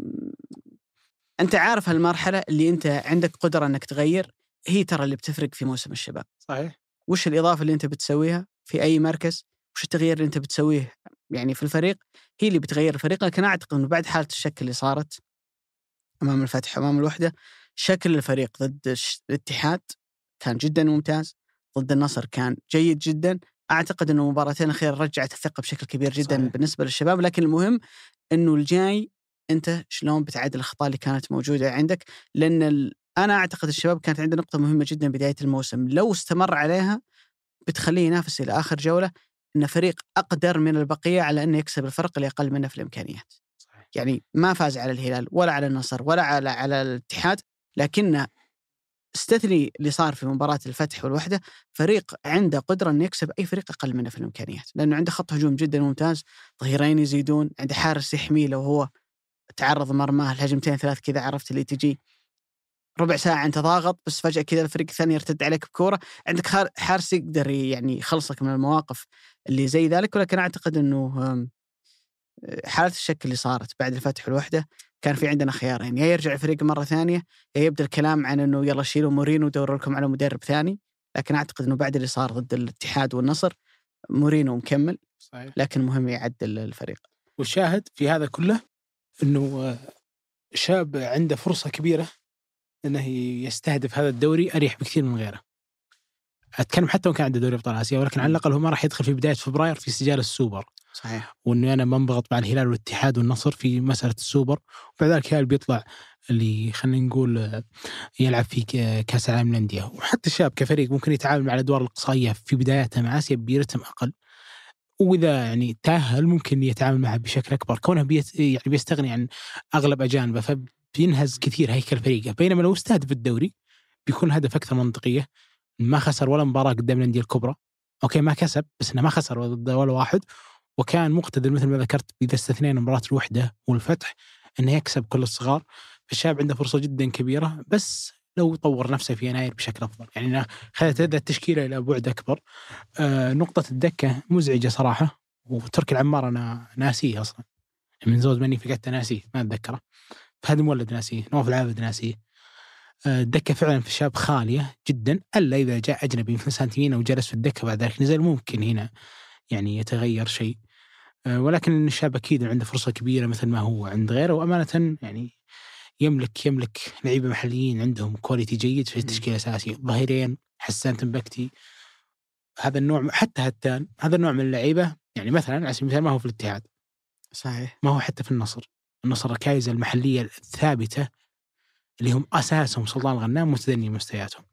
أنت عارف هالمرحلة اللي أنت عندك قدرة أنك تغير، هي ترى اللي بتفرق في موسم الشباب. صحيح. وش الإضافة اللي أنت بتسويها في أي مركز، وش التغيير اللي أنت بتسويه يعني في الفريق، هي اللي بتغير الفريق. لكن أعتقد أنه بعد حالة الشك اللي صارت أمام الفتح أمام الوحدة، شكل الفريق ضد الاتحاد كان جدا ممتاز، ضد النصر كان جيد جدا. أعتقد أنه مباراتين أخيرا رجعت الثقة بشكل كبير جدا. صحيح. بالنسبة للشباب. لكن المهم أنه الجاي أنت شلون بتعدل الأخطاء اللي كانت موجودة عندك، لأن ال... أنا أعتقد الشباب كانت عنده نقطة مهمة جدا بداية الموسم، لو استمر عليها بتخليه ينافس إلى آخر جولة. إن فريق أقدر من البقية على أنه يكسب الفرق اللي أقل منه في الإمكانيات. صحيح. يعني ما فاز على الهلال ولا على النصر ولا على على الاتحاد، لكنه استثني اللي صار في مباراة الفتح والوحدة، فريق عنده قدرة أن يكسب أي فريق أقل منه في الإمكانيات، لأنه عنده خط هجوم جدا ممتاز، ظهيرين يزيدون، عنده حارس يحميه لو هو تعرض مرماه الهجمتين ثلاث كذا، عرفت اللي تجي ربع ساعة أنت ضاغط بس فجأة كذا الفريق الثاني يرتد عليك بكورة، عندك حارس يقدر يعني يخلصك من المواقف اللي زي ذلك. ولكن أعتقد أنه حالة الشك اللي صارت بعد الفتح والوحدة كان في عندنا خيارين، يا يرجع الفريق مرة ثانية يا يبدأ الكلام عن أنه يلا شيلوا مورينو ودوروا لكم على مدرب ثاني. لكن أعتقد أنه بعد اللي صار ضد الاتحاد والنصر مورينو مكمل. صحيح. لكن مهم يعدل الفريق. والشاهد في هذا كله أنه شاب عنده فرصة كبيرة أنه يستهدف هذا الدوري أريح بكثير من غيره. أتكلم حتى وكان عنده دوري أبطال آسيا، ولكن على الأقل هو ما راح يدخل في بداية فبراير في سجال السوبر. صحيح. وإنه أنا منضغط مع الهلال والاتحاد والنصر في مسألة السوبر، وبعد ذلك الهلال بيطلع اللي خلينا نقول يلعب في كأس العالم للأندية. وحتى الشاب كفريق ممكن يتعامل مع الأدوار الإقصائية في بداياتها مع آسيا برتم أقل، وإذا يعني تأهل ممكن يتعامل معها بشكل أكبر كونه بيت يعني بيستغني عن أغلب أجانبه، فبينهز كثير هيكل فريقه. بينما لو استهدف الدوري بيكون هدف أكثر منطقية، ما خسر ولا مباراة قدام الأندية الكبرى، أوكي ما كسب بس إنه ما خسر ضد ولا واحد، وكان مقتدر مثل ما ذكرت إذا استثنينا مباراة الوحدة والفتح إنه يكسب كل الصغار. فالشاب عنده فرصة جدا كبيرة، بس لو طور نفسه في يناير بشكل أفضل. يعني خلت هذا التشكيلة إلى بعد أكبر. آه نقطة الدكة مزعجة صراحة، وترك العمار أنا ناسيه أصلا من زوج مني فقدت ناسيه ما أتذكره، فهذا مولد ناسيه، نواف العابد ناسيه. آه الدكة فعلا في الشاب خالية جدا، ألا إذا جاء أجنبي مثل سانتيمينا وجلس في الدكة بعد ذلك نزل ممكن هنا يعني يتغير شيء. آه ولكن الشاب أكيد عنده فرصة كبيرة مثل ما هو عند غيره، وأمانة يعني يملك يملك لعيبة محليين عندهم كواليتي جيد في التشكيل الأساسي، ظهيرين حسان تنبكتي، هذا النوع حتى هتان هذا النوع من اللعيبة. يعني مثلا على سبيل المثال ما هو في الاتحاد، صحيح، ما هو حتى في النصر. النصر الركائز المحلية الثابتة اللي هم أساسهم سلطان الغنام متدني مستوياتهم.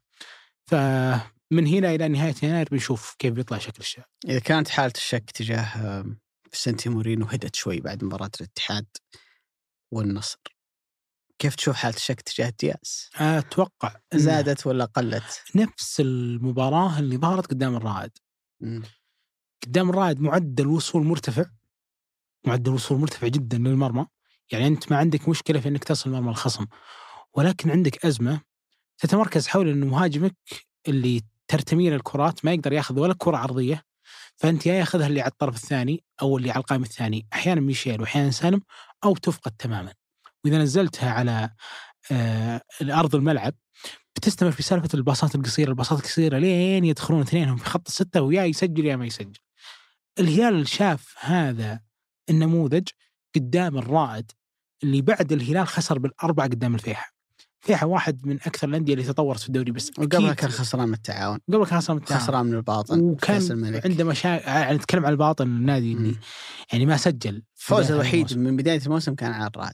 فمن هنا إلى نهاية يناير بنشوف كيف بيطلع شكل الشاب. إذا كانت حالة الشك تجاه سانتي مورينو هدت شوي بعد مباراة الاتحاد والنصر، كيف تشوف حالة الشك تجاه دياز؟ أتوقع زادت ولا قلت؟ نفس المباراة اللي ظهرت قدام الرائد. م. قدام الرائد معدل وصول مرتفع، معدل وصول مرتفع جدا للمرمى. يعني أنت ما عندك مشكلة في أنك تصل مرمى الخصم، ولكن عندك أزمة تتمركز حول أن مهاجمك اللي ترتمي الكرات ما يقدر يأخذ ولا كرة عرضية، فأنت يا يأخذها اللي على الطرف الثاني أو اللي على القائم الثاني، أحيانا ميشيل وأحيانا سالم، أو تفقد تماما. وإذا نزلتها على آه الأرض الملعب بتستمر في سالفة الباصات القصيرة الباصات القصيرة لين يدخلون اثنينهم في خط الستة ويا يسجل يا ما يسجل. الهلال شاف هذا النموذج قدام الرائد اللي بعد الهلال خسر بالأربعة قدام الفيحة. فيحة واحد من أكثر الأندية اللي تطورت في الدوري، بس وقبل كان خسران من التعاون، قبل كان خسران من التعاون، خسران من الباطن، وكان عنده مشاكل. يعني نتكلم عن الباطن النادي اللي يعني ما سجل. فوز الوحيد من بداية الموسم كان على الرائد.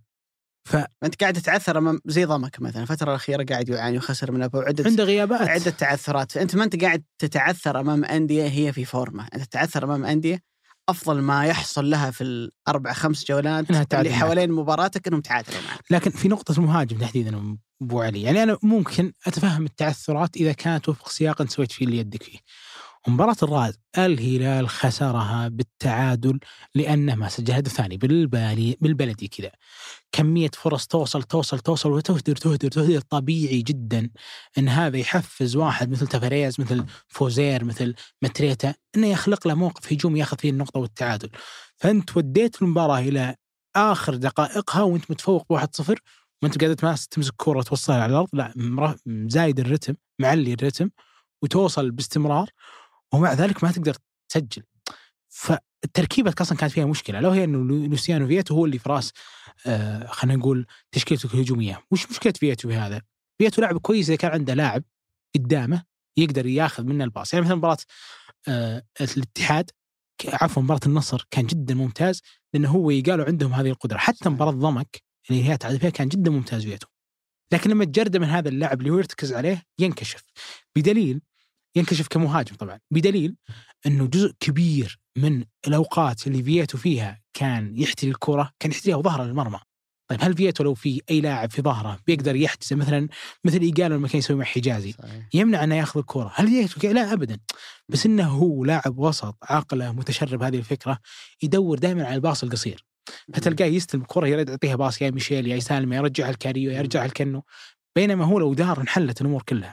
فأنت قاعد تتعثر أمام زي ضمك مثلا الفترة الأخيرة قاعد يعاني وخسر من أبو عدة عنده غيابات عدة تعثرات. فأنت ما أنت قاعد تتعثر أمام أندية هي في فورمة، أنت تتعثر أمام أندية أفضل ما يحصل لها في الأربع خمس جولات اللي حوالين مباراتك إنهم تعادلوا معك. لكن في نقطة المهاجم تحديدا أبو علي، يعني أنا ممكن أتفهم التعثرات إذا كانت وفق سياق أنت سويت فيه اللي يدك فيه. ومباراة الرائد الهلال خسرها بالتعادل لأنه ما سجل هدف ثاني بالبالي بالبلدي كذا. كمية فرص توصل توصل توصل وتهدر تهدر تهدر طبيعي جدا أن هذا يحفز واحد مثل تفريز مثل فوزير مثل متريتا أنه يخلق له موقف هجومي ياخذ فيه النقطة والتعادل. فأنت وديت المباراة إلى آخر دقائقها وأنت متفوق بواحد صفر وأنت قاعد تمسك كرة توصلها على الأرض، لا زايد الرتم معلي الرتم وتوصل باستمرار ومع ذلك ما تقدر تسجل. فالتركيبة أصلا كانت فيها مشكلة. لو هي إنه لوسيانو فياتو هو اللي في راس آه خلينا نقول تشكيلته الهجومية، وش مشكلة فياتو في هذا؟ فياتو لاعب كويس إذا كان عنده لاعب قدامه يقدر ياخذ منه الباص. يعني مثلا مباراة آه الاتحاد عفوا مباراة النصر كان جدا ممتاز لأنه هو يقالوا عندهم هذه القدرة. حتى مباراة ضمك اللي هي تعادل فيها كان جدا ممتاز فياتو، لكن لما تجرد من هذا اللاعب اللي هو يرتكز عليه ينكشف. بدليل ينكشف كمهاجم طبعا، بدليل أنه جزء كبير من الأوقات اللي فييتو فيها كان يحتري الكرة كان يحتريها وظهره للمرمى. طيب هل فييتو لو في أي لاعب في ظهره بيقدر يحجز مثلا مثل إيجالو لما كان يسوي مع حجازي صحيح. يمنع أنه يأخذ الكرة؟ هل فييتو؟ لا أبدا. بس إنه هو لاعب وسط عاقله متشرب هذه الفكرة، يدور دائما على الباص القصير، فتلقاه يستلم الكرة يرد يعطيها باص يا ميشيل يا يسالم يرجعها الكاريو يرجعها الكنو، بينما هو لو دار انحلت الأمور كلها.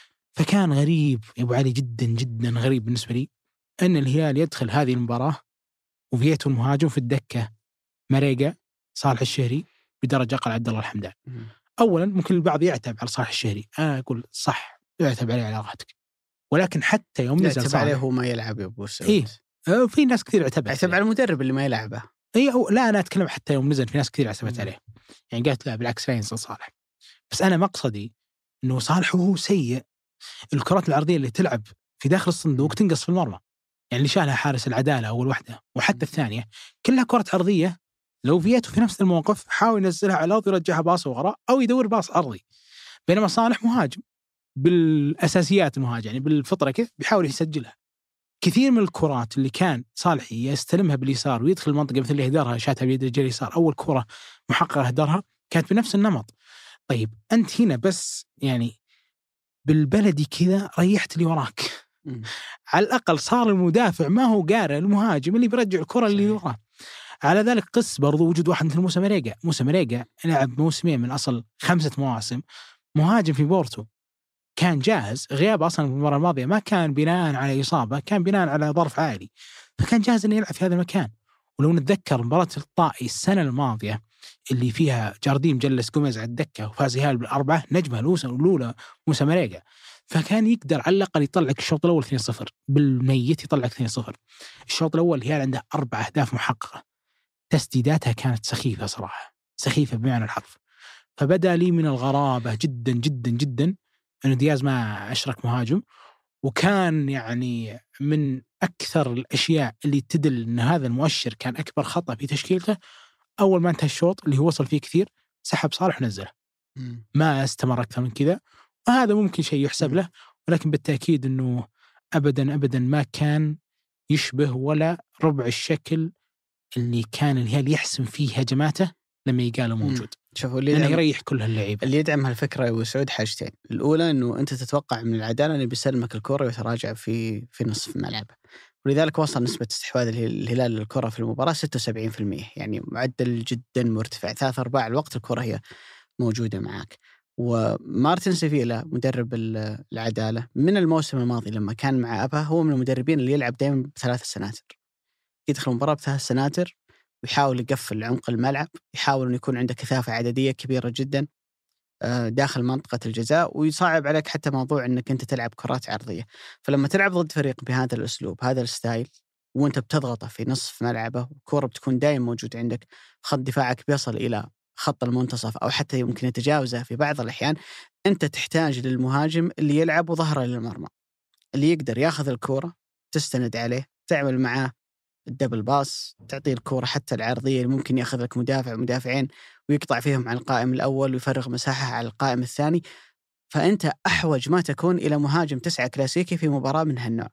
فكان غريب يا أبو علي جدا جدا غريب بالنسبة لي أن الهلال يدخل هذه المباراة وفييتو المهاجم في الدكة مريقة صالح الشهري بدرجة أقل عبد الله الحمدان. أولا ممكن البعض يعتب على صالح الشهري، أنا أقول صح يعتب عليه على راحتك، ولكن حتى يوم نزل يعتب عليه هو ما يلعب يا أبو سعود. إيه في ناس كثير اعتبرت يعتب على المدرب اللي ما يلعبه. إيه لا أنا أتكلم حتى يوم نزل في ناس كثير اعتبرت عليه، يعني قالت لا بالعكس لا ينزل صالح. بس أنا مقصدي إنه صالح هو سيء. الكرات العرضية اللي تلعب في داخل الصندوق تنقص في المرمى، يعني اللي شالها حارس العدالة أول واحدة وحتى الثانية كلها كرات عرضية، لو فييتو في نفس الموقف حاول ينزلها على الأرض يرجعها باص وراء أو يدور باص أرضي. بينما صالح مهاجم بالأساسيات، المهاجم يعني بالفطرة كيف بيحاول يسجلها. كثير من الكرات اللي كان صالح يستلمها باليسار ويدخل المنطقة مثل اللي هدرها شاتها بيد الرجل اليسار، أول كرة محققة هدرها كانت بنفس النمط. طيب أنت هنا بس يعني بالبلدي كذا ريحت لي وراك. م. على الأقل صار المدافع ما هو قارئ المهاجم اللي بيرجع الكرة اللي وراه. على ذلك قس برضو وجود واحد مثل موسى مريقة. موسى مريقة لعب موسمين من أصل خمسة مواسم مهاجم في بورتو، كان جاهز. غياب أصلا في المباراة الماضية ما كان بناء على إصابة، كان بناء على ظرف عالي، فكان جاهز أن يلعب في هذا المكان. ولو نتذكر مباراة الطائي السنة الماضية اللي فيها جارديم جلس جوميز على الدكة وفاز هلال بالأربعة، نجمة الأولى موسى مريقة، فكان يقدر على الأقل يطلعك الشوط الأول اثنين صفر بالميت، يطلعك اثنين صفر. الشوط الأول هلال عنده أربع أهداف محققة، تسديداتها كانت سخيفة صراحة، سخيفة بمعنى الحرف. فبدأ لي من الغرابة جدا جدا جدا أنه دياز ما أشرك مهاجم، وكان يعني من أكثر الأشياء اللي تدل أن هذا المؤشر كان أكبر خطأ في تشكيلته. أول ما انتهى الشوط اللي هو وصل فيه كثير سحب صالح ونزله، ما استمر أكثر من كذا، وهذا ممكن شيء يحسب له، ولكن بالتأكيد أنه أبدا أبدا ما كان يشبه ولا ربع الشكل اللي كان الهلال يحسم فيه هجماته لما يقاله موجود. شوفوا اللي لأنه يريح كل هاللعيبة. اللي يدعم هالفكرة يا سعود حاجتين. الأولى أنه أنت تتوقع من العدالة أنه بيسلمك الكرة ويتراجع في في نصف ملعبه، ولذلك وصل نسبة استحواذ الهلال للكرة في المباراة ستة وسبعين بالمئة، يعني معدل جدا مرتفع. ثلاث أرباع الوقت الكرة هي موجودة معك. ومارتن سيفيلا مدرب العدالة من الموسم الماضي لما كان مع أبا هو من المدربين اللي يلعب دائما بثلاث سناتر، يدخل المباراة بثلاث سناتر ويحاول يقفل عمق الملعب، يحاول أن يكون عنده كثافة عددية كبيرة جدا داخل منطقة الجزاء، ويصعب عليك حتى موضوع أنك أنت تلعب كرات عرضية. فلما تلعب ضد فريق بهذا الأسلوب هذا الستايل وأنت بتضغطه في نصف ملعبه والكرة بتكون دائما موجود عندك، خط دفاعك بيصل إلى خط المنتصف أو حتى يمكن يتجاوزه في بعض الأحيان، أنت تحتاج للمهاجم اللي يلعب ظهره للمرمى، اللي يقدر ياخذ الكرة تستند عليه، تعمل معاه الدبل باس، تعطيه الكرة حتى العرضية اللي ممكن ياخذ لك مدافع مدافعين ويقطع فيهم على القائم الأول ويفرغ مساحة على القائم الثاني. فأنت أحوج ما تكون إلى مهاجم تسعة كلاسيكي في مباراة من هالنوع.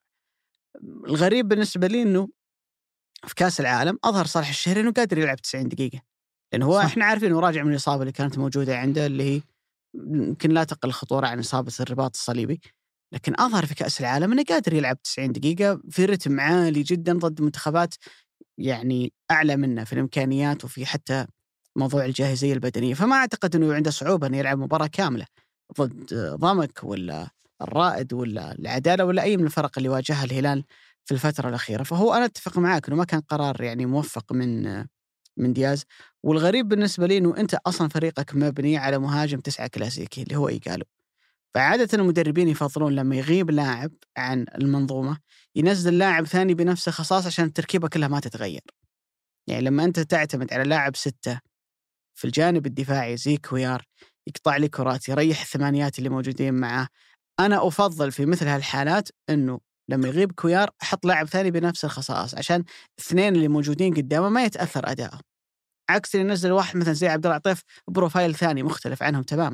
الغريب بالنسبة لي أنه في كأس العالم أظهر صالح الشهري أنه قادر يلعب تسعين دقيقة، لأنه هو صح. إحنا عارفين أنه راجع من الإصابة اللي كانت موجودة عنده اللي هي يمكن لا تقل خطورة عن إصابة الرباط الصليبي، لكن أظهر في كأس العالم أنه قادر يلعب تسعين دقيقة في رتم عالي جدا ضد منتخبات يعني أعلى منه في الإمكانيات وفي حتى موضوع الجاهزية البدنية. فما أعتقد أنه عنده صعوبة أن يلعب مباراة كاملة ضد ضمك ولا الرائد ولا العدالة ولا أي من الفرق اللي واجهها الهلال في الفترة الأخيرة. فهو أنا أتفق معاك أنه ما كان قرار يعني موفق من من دياز. والغريب بالنسبة لي أنه أنت أصلا فريقك مبني على مهاجم تسعة كلاسيكي اللي هو إيجالو، فعادة المدربين يفضلون لما يغيب لاعب عن المنظومة ينزل لاعب ثاني بنفس الخصاص عشان التركيبة كلها ما تتغير. يعني لما أنت تعتمد على لاعب ستة في الجانب الدفاعي زي كويار يقطع لي كرات يريح الثمانيات اللي موجودين معه، أنا أفضل في مثل هالحالات أنه لما يغيب كويار أحط لاعب ثاني بنفس الخصائص عشان اثنين اللي موجودين قدامه ما يتأثر أداءه، عكس اللي نزل واحد مثلا زي عبد الله عطيف بروفايل ثاني مختلف عنهم تماما.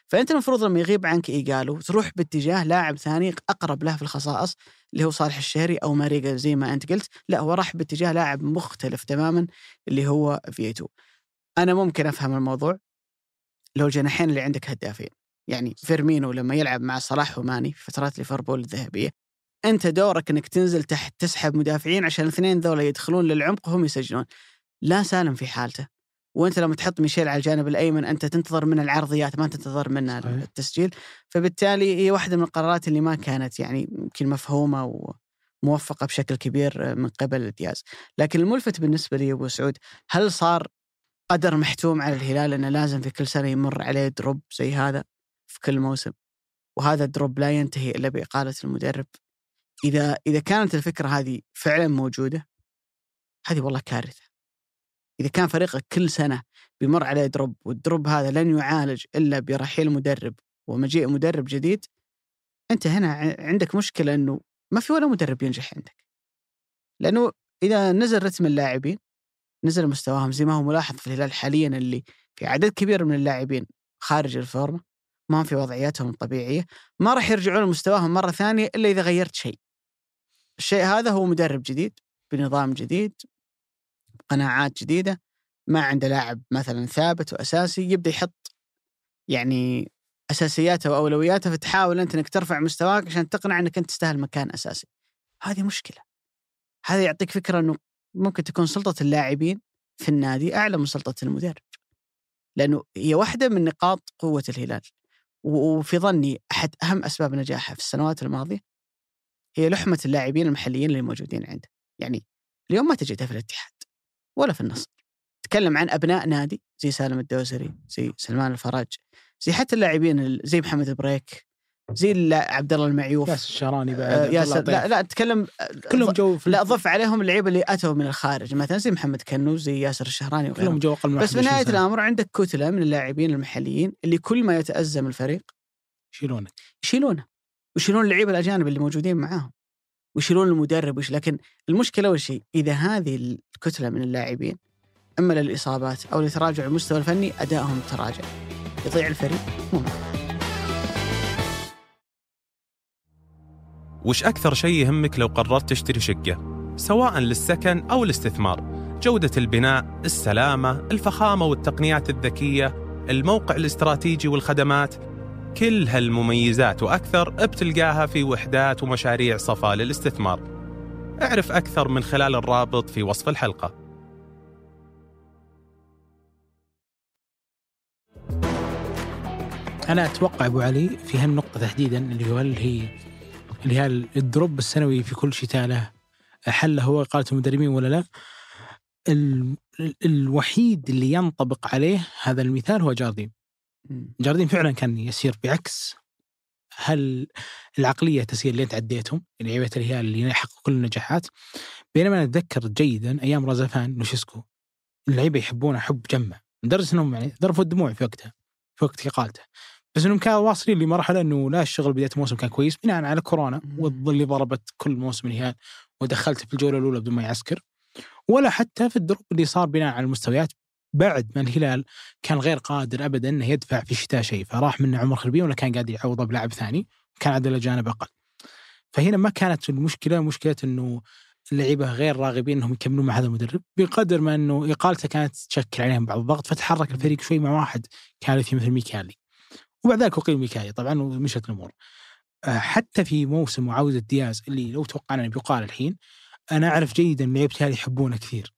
فأنت المفروض لما يغيب عنك إيجالو تروح باتجاه لاعب ثاني أقرب له في الخصائص اللي هو صالح الشهري أو ماريجا زي ما أنت قلت. لا، هو راح باتجاه لاعب مختلف تماما اللي هو فيتو. أنا ممكن أفهم الموضوع لو الجناحين اللي عندك هدافين، يعني فيرمينو لما يلعب مع صلاح وماني في فترات ليفربول الذهبية، أنت دورك أنك تنزل تحت تسحب مدافعين عشان الاثنين ذولا يدخلون للعمق وهم يسجلون. لا سالم في حالته، وأنت لما تحط ميشيل على الجانب الأيمن أنت تنتظر من العرضيات ما تنتظر منه التسجيل. فبالتالي هي واحدة من القرارات اللي ما كانت يعني يمكن مفهومة وموفقة بشكل كبير من قبل دياز. لكن الملفت بالنسبة لي أبو سعود، هل صار قدر محتوم على الهلال أنه لازم في كل سنة يمر عليه دروب زي هذا في كل موسم، وهذا الدروب لا ينتهي إلا بإقالة المدرب؟ إذا إذا كانت الفكرة هذه فعلا موجودة، هذه والله كارثة. إذا كان فريقك كل سنة بيمر عليه دروب، والدروب هذا لن يعالج إلا برحيل مدرب ومجيء مدرب جديد، أنت هنا عندك مشكلة أنه ما في ولا مدرب ينجح عندك. لأنه إذا نزل رتم اللاعبين، نزل مستواهم زي ما هو ملاحظ في الهلال حاليا، اللي في عدد كبير من اللاعبين خارج الفورمة، ما هم في وضعياتهم الطبيعية، ما راح يرجعون لمستواهم مرة ثانية إلا إذا غيرت شيء. الشيء هذا هو مدرب جديد بنظام جديد، قناعات جديدة، ما عنده لاعب مثلا ثابت وأساسي، يبدأ يحط يعني أساسياته وأولوياته، فتحاول أنت أنك ترفع مستواك عشان تقنع أنك أنت تستاهل مكان أساسي. هذه مشكلة. هذا يعطيك فكرة أنه ممكن تكون سلطة اللاعبين في النادي أعلى من سلطة المدرب، لأنه هي واحدة من نقاط قوة الهلال. وفي ظني أحد أهم أسباب نجاحه في السنوات الماضية هي لحمة اللاعبين المحليين اللي موجودين عنده. يعني اليوم ما تجدها في الاتحاد ولا في النصر. تكلم عن أبناء نادي زي سالم الدوسري، زي سلمان الفرج، زي حتى اللاعبين زي محمد بريك، زي عبد الله المعيوف، ياسر الشهراني بعد آه ياسر لا لا تكلم كلهم جو في لا ضف عليهم اللعيبه اللي اتوا من الخارج، مثلا زي محمد كنوز، زي ياسر الشهراني وغيرهم، كلهم جو أقل من بس في نهايه الامر عندك كتله من اللاعبين المحليين اللي كل ما يتأزم الفريق يشيلونه يشيلونه ويشيلون اللعيبه الاجانب اللي موجودين معاهم ويشيلون المدرب وش. لكن المشكله اول شيء اذا هذه الكتله من اللاعبين اما للاصابات او لتراجع المستوى الفني، ادائهم تراجع، يضيع الفريق. ممكن. وش أكثر شيء يهمك لو قررت تشتري شقة، سواء للسكن أو الاستثمار؟ جودة البناء، السلامة، الفخامة والتقنيات الذكية، الموقع الاستراتيجي والخدمات، كل هالمميزات وأكثر بتلقاها في وحدات ومشاريع صفا للاستثمار. اعرف أكثر من خلال الرابط في وصف الحلقة. أنا أتوقع أبو علي في هالنقطة تحديداً اللي هو اللي هي اللي هي الدروب السنوي في كل شتاء له حل هو إقالة المدربين ولا لا. ال... الوحيد اللي ينطبق عليه هذا المثال هو جاردين. جاردين فعلا كان يسير بعكس هل العقلية تسير اللي تعديتهم اللعيبة الهلال اللي يحققوا كل النجاحات. بينما نتذكر جيدا أيام رازفان لوشيسكو اللعيبة يحبونه حب جمع لدرجة أنهم يعني ضربوا الدموع في وقتها في وقت إقالته، بس إنهم كانوا واصلين لمرحلة إنه لا الشغل بداية الموسم كان كويس بناء على كورونا والظل ضربت كل موسم الهلال ودخلت في الجولة الأولى بدون ما يعسكر، ولا حتى في الدروب اللي صار بناء على المستويات بعد ما الهلال كان غير قادر أبدا إنه يدفع في الشتاء شيء، فراح منه عمر خربين ولا كان قادر يعوضه بلاعب ثاني وكان عدد الأجانب أقل. فهنا ما كانت المشكلة مشكلة إنه اللعيبة غير راغبين إنهم يكملون مع هذا المدرب، بقدر ما إنه إقالته كانت تشكل عليهم بعض الضغط، فتحرك الفريق شوي مع واحد كارثي مثل ميكالي، وبعد ذلك أقيل ميكالي طبعا ومشت الأمور. حتى في موسم معاوزة دياز اللي لو توقعنا أنه بيقال الحين، أنا أعرف جيدا أن لعيبة الهلال يحبونه كثير،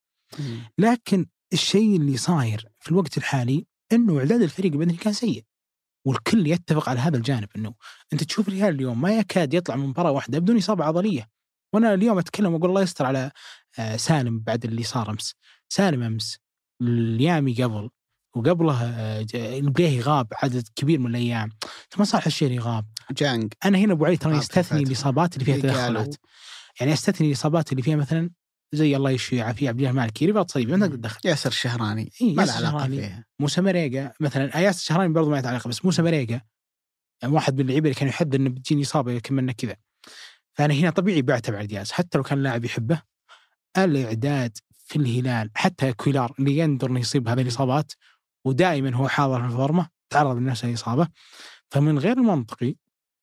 لكن الشيء اللي صاير في الوقت الحالي أنه إعداد الفريق البدني كان سيء، والكل يتفق على هذا الجانب. أنه أنت تشوف الهلال اليوم ما يكاد يطلع من مباراة واحدة بدون إصابة عضلية. وأنا اليوم أتكلم وأقول الله يستر على سالم بعد اللي صار أمس، سالم أمس، اليامي قبل، وقبله البليهي غاب عدد كبير من الأيام، ثم صالح الشهري غاب، جانج. أنا هنا أبو علي ترى يستثني الإصابات اللي فيها تدخلات، يعني استثني الإصابات اللي فيها مثلا زي الله يشفي عافية عبد الله المالكي رباط صليبي ما تقدر تدخل. ياسر الشهراني إيه ما له علاقة فيها. موسى مريقة مثلا، ياسر الشهراني برضو ما يتعلق، بس موسى مريقة واحد من اللعيبة اللي كانوا يحذر إنه بتجيني إصابة كملنا كذا. فأنا هنا طبيعي بعتبر على دياز حتى لو كان اللاعب يحبه. الإعداد في الهلال حتى كويلار اللي يندر إنه يصيب هذه الإصابات ودائما هو حاضر في الفورمة تعرض لنفس الإصابة. فمن غير المنطقي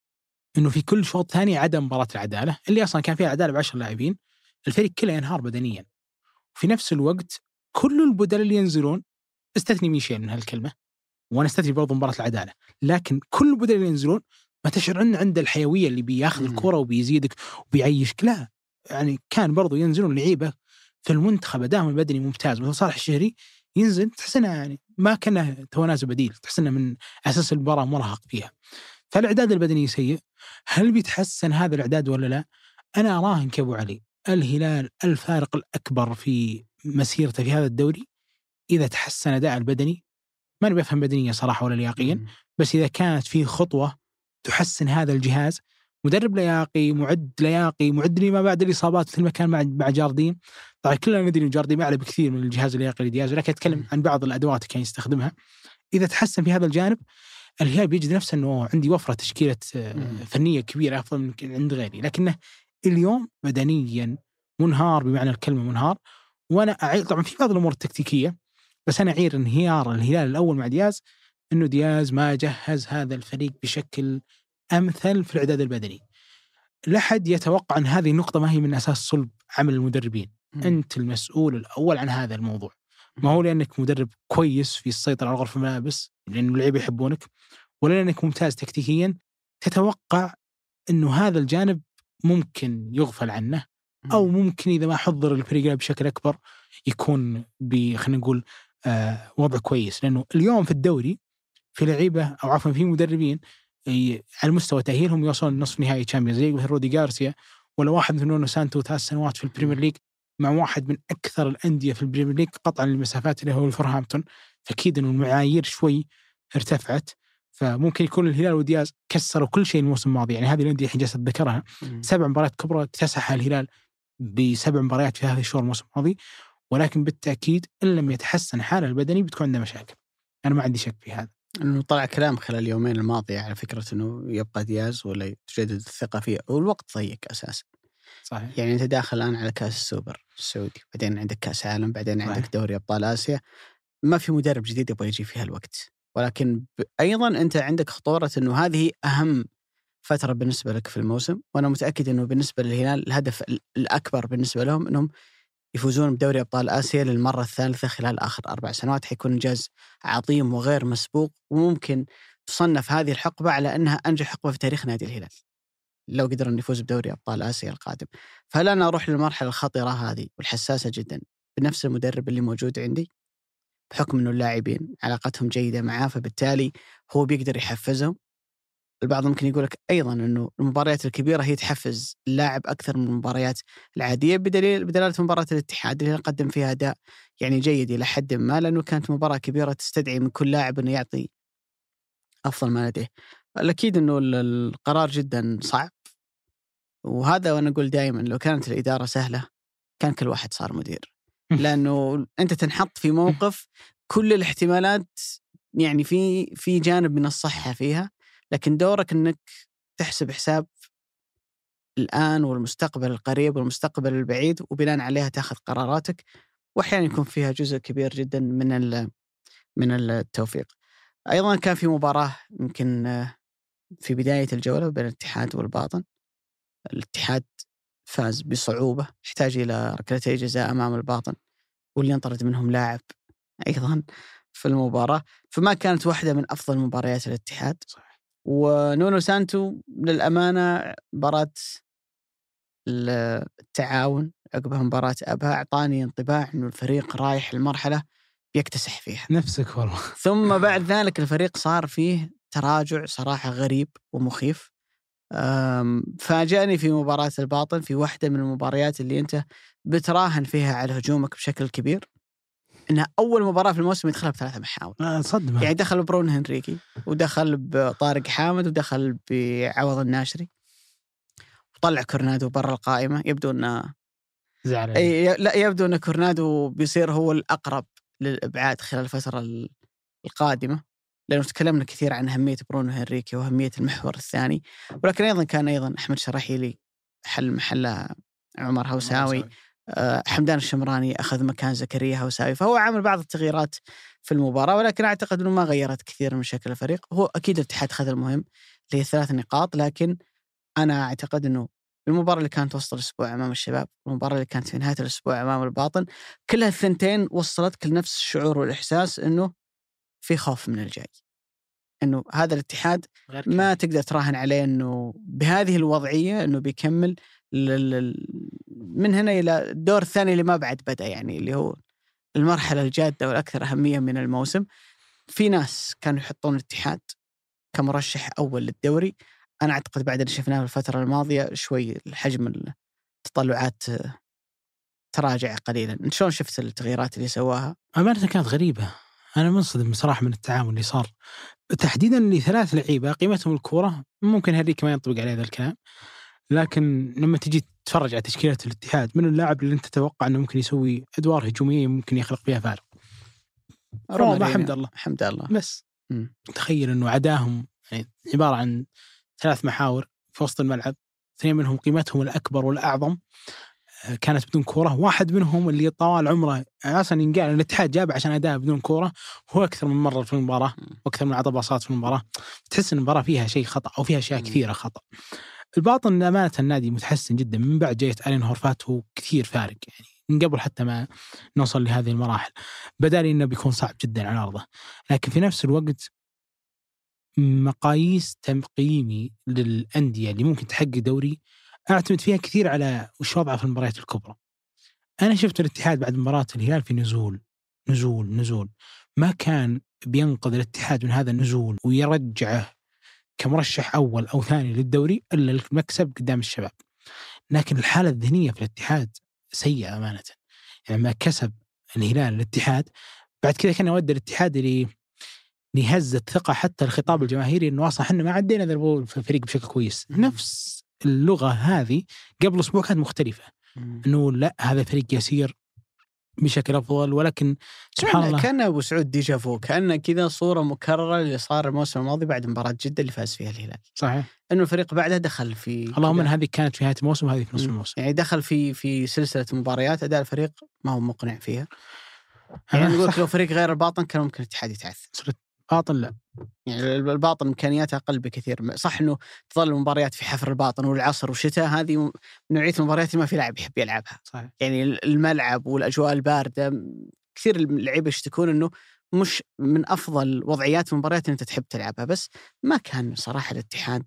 إنه في كل شوط ثاني عدم مباراة العدالة اللي أصلا كان فيها عدالة بعشر لاعبين، الفريق كله ينهار بدنيا. في نفس الوقت كل البدلاء اللي ينزلون، استثني ميشيل من هالكلمة وأنا استثني برضو مباراة العدالة، لكن كل البدلاء اللي ينزلون ما تشعر أنه عنده الحيوية اللي بياخذ الكرة وبيزيدك وبيعيشك. لا، يعني كان برضو ينزلون لعيبة في المنتخب أداهم البدني ممتاز، مثل صالح الشهري ينزل تحسنه يعني ما كان تواناز بديل، تحسنه من أساس المباراة مرهق فيها. فالإعداد البدني سيء. هل بيتحسن هذا الإعداد ولا لا؟ أنا أراهن كأبو علي الهلال الفارق الأكبر في مسيرته في هذا الدوري إذا تحسن أداء البدني. ما نبي أفهم بدنيا صراحة ولا لياقيا، بس إذا كانت فيه خطوة تحسن هذا الجهاز، مدرب لياقي، معد لياقي، معد لي ما بعد الإصابات مثل ما كان مع مع جاردين. طبعا كلنا ندري إن جاردين أعلى بكثير من الجهاز اللياقي لدياز، ولكن أتكلم عن بعض الأدوات كان يستخدمها. إذا تحسن في هذا الجانب الهلال بيجد نفسه أنه عندي وفرة تشكيلة فنية كبيرة أفضل من عند غيري، لكنه اليوم بدنيا منهار بمعنى الكلمة منهار. وأنا أعير طبعا في بعض الأمور التكتيكية، بس أنا أعير انهيار الهلال الأول مع دياز أنه دياز ما جهز هذا الفريق بشكل أمثل في الإعداد البدني. لا حد يتوقع أن هذه النقطة ما هي من أساس صلب عمل المدربين. م. أنت المسؤول الأول عن هذا الموضوع، ما هو لأنك مدرب كويس في السيطرة على غرف الملابس لأنه اللعيبة يحبونك، ولا لأنك ممتاز تكتيكيا تتوقع أنه هذا الجانب ممكن يغفل عنه، أو ممكن إذا ما حضر الفريق بشكل أكبر يكون خلينا نقول آه وضع كويس. لأنه اليوم في الدوري في لعيبة أو عفوا في مدربين على مستوى تأهيلهم يوصلون نصف نهائي تشامبيونز ليج، مثل رودي غارسيا، ولا واحد مثل نونو سانتو ثلاث سنوات في البريمير ليج مع واحد من أكثر الأندية في البريمير ليج قطعا المسافات اللي هو الفرهامبتون. فأكيد إنه المعايير شوي ارتفعت. فممكن يكون الهلال ودياز كسروا كل شيء الموسم الماضي، يعني هذه الأندية حين جالس أتذكرها سبع مباريات كبرى اكتسحها الهلال بسبع مباريات في هذه الشهور الموسم الماضي، ولكن بالتأكيد إن لم يتحسن حاله البدني بتكون عنده مشاكل. أنا ما عندي شك في هذا. إنه طلع كلام خلال اليومين الماضية على فكرة إنه يبقى دياز ولا تجدد الثقة فيه، والوقت ضيق أساسا. صحيح. يعني أنت داخل الآن على كأس السوبر السعودي، بعدين عندك كأس عالم، بعدين صحيح. عندك دوري أبطال آسيا. ما في مدرب جديد يبغى يجي في هالوقت، ولكن أيضا أنت عندك خطورة إنه هذه أهم فترة بالنسبة لك في الموسم. وأنا متأكد إنه بالنسبة للهلال الهدف الأكبر بالنسبة لهم إنهم يفوزون بدوري أبطال آسيا للمرة الثالثة خلال آخر أربع سنوات. حيكون إنجاز عظيم وغير مسبوق، وممكن تصنف هذه الحقبة على أنها أنجح حقبة في تاريخ نادي الهلال لو قدر أن يفوز بدوري أبطال آسيا القادم. فلا أنا أروح للمرحلة الخطيرة هذه والحساسة جدا بنفس المدرب اللي موجود عندي، بحكم أنه اللاعبين علاقتهم جيدة معاه، فبالتالي هو بيقدر يحفزهم. البعض ممكن يقولك أيضا أنه المباريات الكبيرة هي تحفز اللاعب أكثر من المباريات العادية، بدليل بدلالة مباراة الاتحاد اللي قدم فيها أداء يعني جيد إلى حد ما، لأنه كانت مباراة كبيرة تستدعي من كل لاعب أنه يعطي أفضل ما لديه. الأكيد أنه القرار جدا صعب، وهذا وأنا أقول دائما لو كانت الإدارة سهلة كان كل واحد صار مدير، لأنه أنت تنحط في موقف كل الاحتمالات يعني في في جانب من الصحة فيها، لكن دورك أنك تحسب حساب الآن والمستقبل القريب والمستقبل البعيد، وبناء عليها تأخذ قراراتك، وأحيانا يكون فيها جزء كبير جدا من من التوفيق. أيضا كان في مباراة يمكن في بداية الجولة بين الاتحاد والباطن. الاتحاد فاز بصعوبة، يحتاج إلى ركلتي جزاء أمام الباطن، واللي انطرد منهم لاعب أيضا في المباراة، فما كانت واحدة من أفضل مباريات الاتحاد. صحيح. ونونو سانتو للأمانة مباراة التعاون عقبها مباراة أبها أعطاني انطباع إنه الفريق رايح المرحلة بيكتسح فيها نفسك والله. ثم بعد ذلك الفريق صار فيه تراجع صراحة غريب ومخيف. فاجأني في مباراة الباطن في واحدة من المباريات اللي أنت بتراهن فيها على هجومك بشكل كبير، إنها أول مباراة في الموسم يدخلها بثلاثة محاور. صدمة. يعني دخل برونو هنريكي، ودخل بطارق حامد، ودخل بعوض الناشري، وطلع كورنادو برا القائمة. يبدو أنه زعل. أي لا يبدو أن كورنادو بيصير هو الأقرب للإبعاد خلال الفترة القادمة، لأنه تكلمنا كثير عن أهمية برونو هنريكي وأهمية المحور الثاني، ولكن أيضا كان أيضا أحمد شراحيلي حل محل عمر هوساوي. آه حمدان الشمراني أخذ مكان زكريا هوساوي، فهو عمل بعض التغييرات في المباراة، ولكن أعتقد أنه ما غيرت كثير من شكل الفريق. هو أكيد الاتحاد خذ المهم اللي هي ثلاث نقاط، لكن أنا أعتقد أنه المباراة اللي كانت وسط الأسبوع أمام الشباب والمباراة اللي كانت في نهاية الأسبوع أمام الباطن، كلها الثنتين وصلتك لنفس الشعور والإحساس أنه في خوف من الجاي، أنه هذا الاتحاد ما تقدر تراهن عليه أنه بهذه الوضعية أنه بيكمل من هنا إلى الدور الثاني اللي ما بعد بدأ، يعني اللي هو المرحلة الجادة والأكثر أهمية من الموسم. في ناس كانوا يحطون الاتحاد كمرشح أول للدوري. أنا أعتقد بعد اللي شفناه في الفترة الماضية شوي الحجم التطلعات تراجع قليلا. أنت شلون شفت التغييرات اللي سواها؟ أمانة كانت غريبة، أنا منصدم بصراحة من التعامل اللي صار، تحديدا لثلاث لعيبة قيمتهم الكورة. ممكن هذيك ما ينطبق عليه هذا الكلام، لكن لما تجي تتفرج على تشكيلة الاتحاد، من اللاعب اللي أنت تتوقع أنه ممكن يسوي أدوار هجومية ممكن يخلق فيها فارق؟ روما حمد الله حمد الله بس. م. تخيل أنه عداهم يعني عبارة عن ثلاث محاور في وسط الملعب، اثنين منهم قيمتهم الأكبر والأعظم كانت بدون كورة، واحد منهم اللي طوال عمره أصلا ينقال الاتحاد جاب عشان أداء بدون كورة هو أكثر من مرة في المباراة وأكثر من عطى باصات في المباراة. تحس أن المباراة فيها شيء خطأ أو فيها أشياء كثيرة خطأ. الباطن أمانة النادي متحسن جدا من بعد جاية ألين هورفات، هو كثير فارق يعني من قبل حتى ما نوصل لهذه المراحل. بدالي إنه بيكون صعب جدا على أرضه، لكن في نفس الوقت مقاييس تقييمي للأندية اللي ممكن تحقق دوري أعتمد فيها كثير على وش وضعه في المباريات الكبرى. أنا شفت الاتحاد بعد مباراة الهلال في نزول نزول نزول ما كان بينقذ الاتحاد من هذا النزول ويرجعه كمرشح أول أو ثاني للدوري إلا المكسب قدام الشباب. لكن الحالة الذهنية في الاتحاد سيئة أمانة، يعني ما كسب الهلال الاتحاد بعد كذا كان يودي الاتحاد اللي لهز الثقة حتى الخطاب الجماهيري إنه أصلا إحنا ما عدينا ذا الفريق بشكل كويس. نفس اللغة هذه قبل أسبوع كانت مختلفة، إنه لا هذا فريق يسير بشكل أفضل، ولكن سبحان الله كان أبو سعود ديجافو، كأنه كذا صورة مكررة اللي صار الموسم الماضي بعد مباراة جدة اللي فاز فيها الهلال. صحيح، إنه الفريق بعدها دخل في اللهم أن هذه كانت في نهاية الموسم وهذه في نصف الموسم، يعني دخل في في سلسلة مباريات أداء الفريق ما هو مقنع فيها. يعني نقول لو فريق غير الباطن كان ممكن الاتحاد يتعثر. باطن لا، يعني الباطن إمكانياته أقل بكثير. صح إنه تظل المباريات في حفر الباطن والعصر والشتاء، هذه نوعية المباريات اللي ما في لاعب يحب يلعبها. صحيح. يعني الملعب والأجواء الباردة كثير اللعيبة يشتكون إنه مش من أفضل وضعيات المباريات اللي أنت تحب تلعبها. بس ما كان صراحة الاتحاد،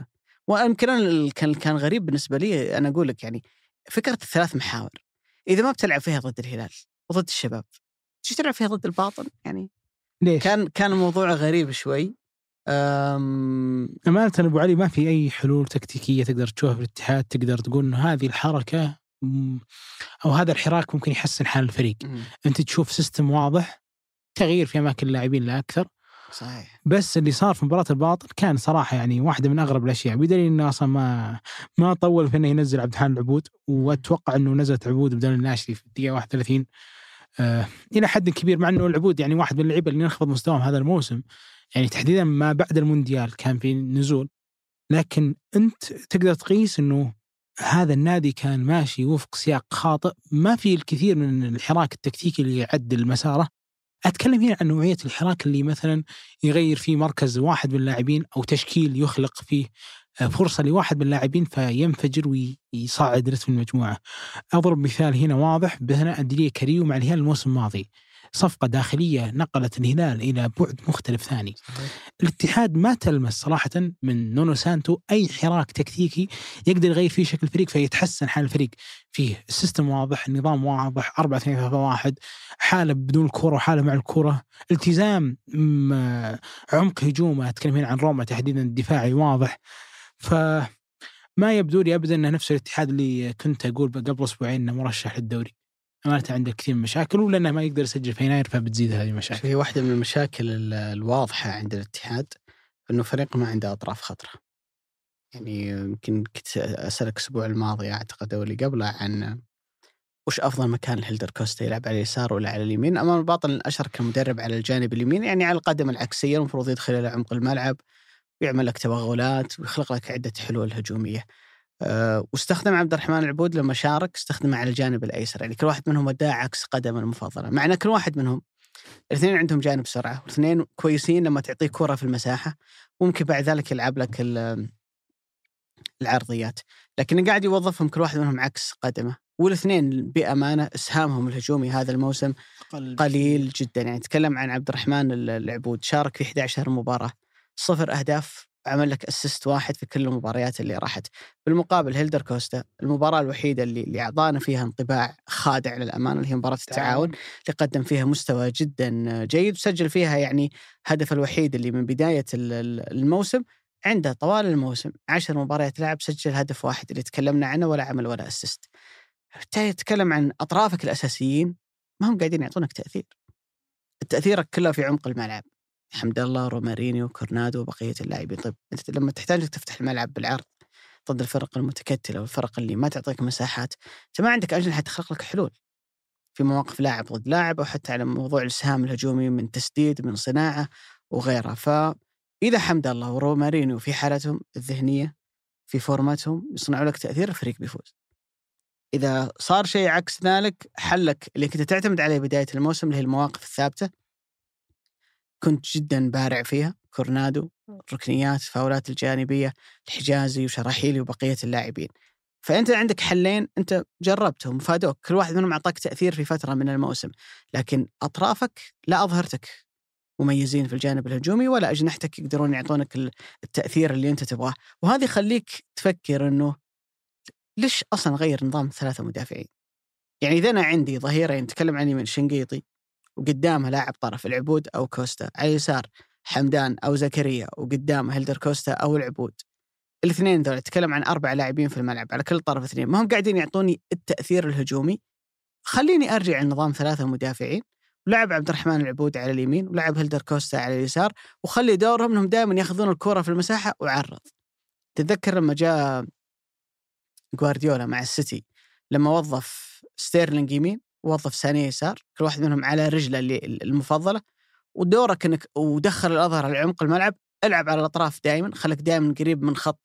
ويمكن كان كان غريب بالنسبة لي. أنا أقول لك يعني فكرة الثلاث محاور إذا ما بتلعب فيها ضد الهلال وضد الشباب تيجي تلعب فيها ضد الباطن، يعني ليش؟ كان كان الموضوع غريب شوي. أم... أمانة أبو علي ما في أي حلول تكتيكية تقدر تشوفها في الاتحاد تقدر تقول إنه هذه الحركة أو هذا الحراك ممكن يحسن حال الفريق. م. أنت تشوف سيستم واضح، تغيير في أماكن اللاعبين لا أكثر. صحيح. بس اللي صار في مباراة الباطن كان صراحة يعني واحدة من أغرب الأشياء، بدليل إنه أصلا ما ما طول في إنه ينزل عبد الحان العبود، وأتوقع إنه نزلت عبود بدل الناشري في الدقيقة واحد وثلاثين آه إلى حد كبير، مع إنه العبود يعني واحد من اللعيبة اللي ينخفض مستواهم هذا الموسم، يعني تحديدا ما بعد المونديال كان في نزول. لكن أنت تقدر تقيس إنه هذا النادي كان ماشي وفق سياق خاطئ، ما في الكثير من الحراك التكتيكي اللي يعدل مساره. أتكلم هنا عن نوعية الحراك اللي مثلا يغير فيه مركز واحد من اللاعبين أو تشكيل يخلق فيه فرصة لواحد من اللاعبين فينفجر ويصعد رتم المجموعة. أضرب مثال هنا واضح بثناء أندريه كاريو مع الهلال الموسم الماضي، صفقة داخلية نقلت الهلال إلى بعد مختلف ثاني. الاتحاد ما تلمس صراحة من نونو سانتو أي حراك تكتيكي يقدر يغير فيه شكل الفريق فيتحسن حال الفريق. فيه السيستم واضح، النظام واضح، أربعة اثنين ثلاثة واحد، حالة بدون الكرة وحالة مع الكرة، التزام عمق هجومه. أتكلم هنا عن روما تحديدا الدفاعي واضح. فما يبدو لي أبدا أنه نفس الاتحاد اللي كنت أقول قبل أسبوعين أنه مرشح للدوري. أمانة عنده كثير من مشاكل، ولأنه ما يقدر يسجل في يناير فبتزيد هذه المشاكل. هي واحدة من المشاكل الواضحة عند الاتحاد أنه فريق ما عنده أطراف خطرة. يعني يمكن كنت أسألك الأسبوع الماضي أعتقد أو اللي قبله عن وش أفضل مكان لهيلدر كوستا، يلعب على اليسار ولا على اليمين. أمام الباطن الأشهر كمدرب على الجانب اليمين، يعني على القدم العكسية، المفروض يدخل إلى عمق الملعب ويعمل لك توغلات ويخلق لك عدة حلول هجومية. أه واستخدم عبد الرحمن العبود لما شارك استخدمه على الجانب الأيسر، يعني كل واحد منهم وداه عكس قدم المفضلة، مع أن كل واحد منهم الاثنين عندهم جانب سرعة، والاثنين كويسين لما تعطيه كرة في المساحة، ممكن بعد ذلك يلعب لك العرضيات، لكن قاعد يوظفهم كل واحد منهم عكس قدمه. والاثنين بأمانة إسهامهم الهجومي هذا الموسم قليل جدا. يعني تكلم عن عبد الرحمن العبود، شارك في إحدى عشرة مباراة، صفر أهداف، عمل لك أسيست واحد في كل المباريات اللي راحت. بالمقابل هيلدر كوستا المباراة الوحيدة اللي اللي أعطانا فيها انطباع خادع للأمانة اللي هي مباراة التعاون، اللي قدم فيها مستوى جدا جيد، وسجل فيها يعني هدف الوحيد اللي من بداية الموسم. عنده طوال الموسم عشر مباريات لعب سجل هدف واحد اللي تكلمنا عنه، ولا عمل ولا أسيست. بالتالي تتكلم عن أطرافك الأساسيين ما هم قاعدين يعطونك تأثير. التأثير كله في عمق الملعب، حمد الله، رومارينيو، كورنادو وبقية اللاعبين. طيب أنت لما تحتاج تفتح الملعب بالعرض ضد الفرق المتكتلة والفرق اللي ما تعطيك مساحات، أنت ما عندك أجنحة تخلق لك حلول في مواقف لاعب ضد لاعب، أو حتى على موضوع الإسهام الهجومي من تسديد من صناعة وغيرها. فإذا حمد الله ورومارينيو في حالتهم الذهنية في فورماتهم يصنعوا لك تأثير، الفريق بيفوز. إذا صار شيء عكس ذلك، حلك اللي كنت تعتمد عليه بداية الموسم اللي هي المواقف الثابتة كنت جدا بارع فيها، كورنادو، ركنيات، فاولات الجانبية، الحجازي وشراحيلي وبقية اللاعبين. فأنت عندك حلين أنت جربتهم فادوك، كل واحد منهم أعطاك تأثير في فترة من الموسم، لكن أطرافك لا أظهرتك مميزين في الجانب الهجومي، ولا أجنحتك يقدرون يعطونك التأثير اللي أنت تبغاه. وهذه يخليك تفكر أنه ليش أصلا غير نظام ثلاثة مدافعين؟ يعني إذا أنا عندي ظهيرين نتكلم عن يمين شنقيطي وقدامها لاعب طرف العبود أو كوستا، على اليسار حمدان أو زكريا وقدامه هيلدر كوستا أو العبود، الاثنين ذول تتكلم عن أربع لاعبين في الملعب على كل طرف اثنين، ما هم قاعدين يعطوني التأثير الهجومي. خليني أرجع النظام ثلاثة مدافعين، ولعب عبد الرحمن العبود على اليمين ولعب هيلدر كوستا على اليسار، وخلي دورهم أنهم دائما يأخذون الكرة في المساحة وعرض. تتذكر لما جاء غوارديولا مع السيتي لما وظف ستيرلينج يمين ووظف سانيه يسار، كل واحد منهم على رجله اللي المفضلة، ودورك انك ودخل الأظهر على عمق الملعب، العب على الأطراف دائما، خليك دائما قريب من خط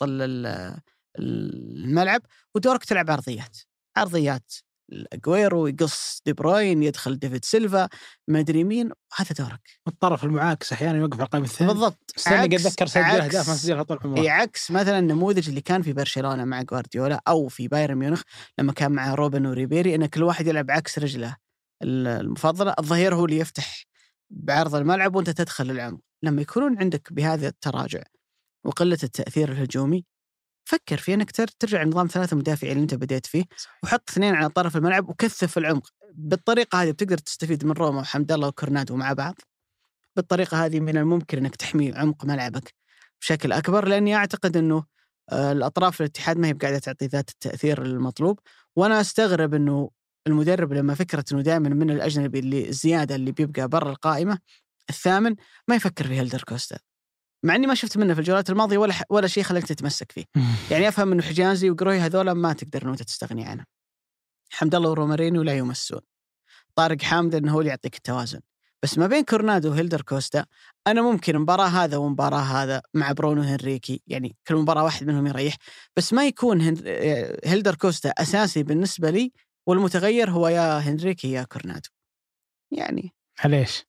الملعب، ودورك تلعب عرضيات عرضيات أجويرو يقص دي بروين، يدخل ديفيد سيلفا، ما أدري مين، هذا دورك. الطرف المعاكس أحيانا يوقف على القائم الثاني بالضبط. استنى قد ذكر سجل أهداف ما سجلها طول عمره. عكس مثلا النموذج اللي كان في برشلونة مع غوارديولا أو في بايرن ميونخ لما كان مع روبن وريبيري، إن كل واحد يلعب عكس رجله المفضلة، الظهير هو اللي يفتح بعرض الملعب وأنت تدخل العمق. لما يكونون عندك بهذا التراجع وقلة التأثير الهجومي، فكر في أنك ترجع لنظام ثلاثة مدافعين اللي أنت بديت فيه، وحط اثنين على طرف الملعب وكثف العمق. بالطريقة هذه بتقدر تستفيد من روما وحمد الله وكورنادو مع بعض. بالطريقة هذه من الممكن أنك تحمي عمق ملعبك بشكل أكبر، لأني أعتقد أنه الأطراف الاتحاد ما هي بقاعدة تعطي ذات التأثير المطلوب. وأنا أستغرب أنه المدرب لما فكرة أنه دائما من الأجنبي اللي الزيادة اللي بيبقى برا القائمة الثامن ما يفكر في هيلدر كوستا، مع أني ما شفت منه في الجولات الماضية ولا ولا شيء خليك تتمسك فيه. يعني أفهم إنه حجازي وقروي هذولا ما تقدر إنه تستغني عنه. حمد الله ورومارينيو لا يمسون. طارق حامد إنه هو اللي يعطيك التوازن. بس ما بين كورنادو وهيلدر كوستا أنا ممكن مباراة هذا ومباراة هذا مع برونو هنريكي، يعني كل مباراة واحد منهم يريح، بس ما يكون هيلدر كوستا أساسي بالنسبة لي، والمتغير هو يا هنريكي يا كورنادو. يعني ليش؟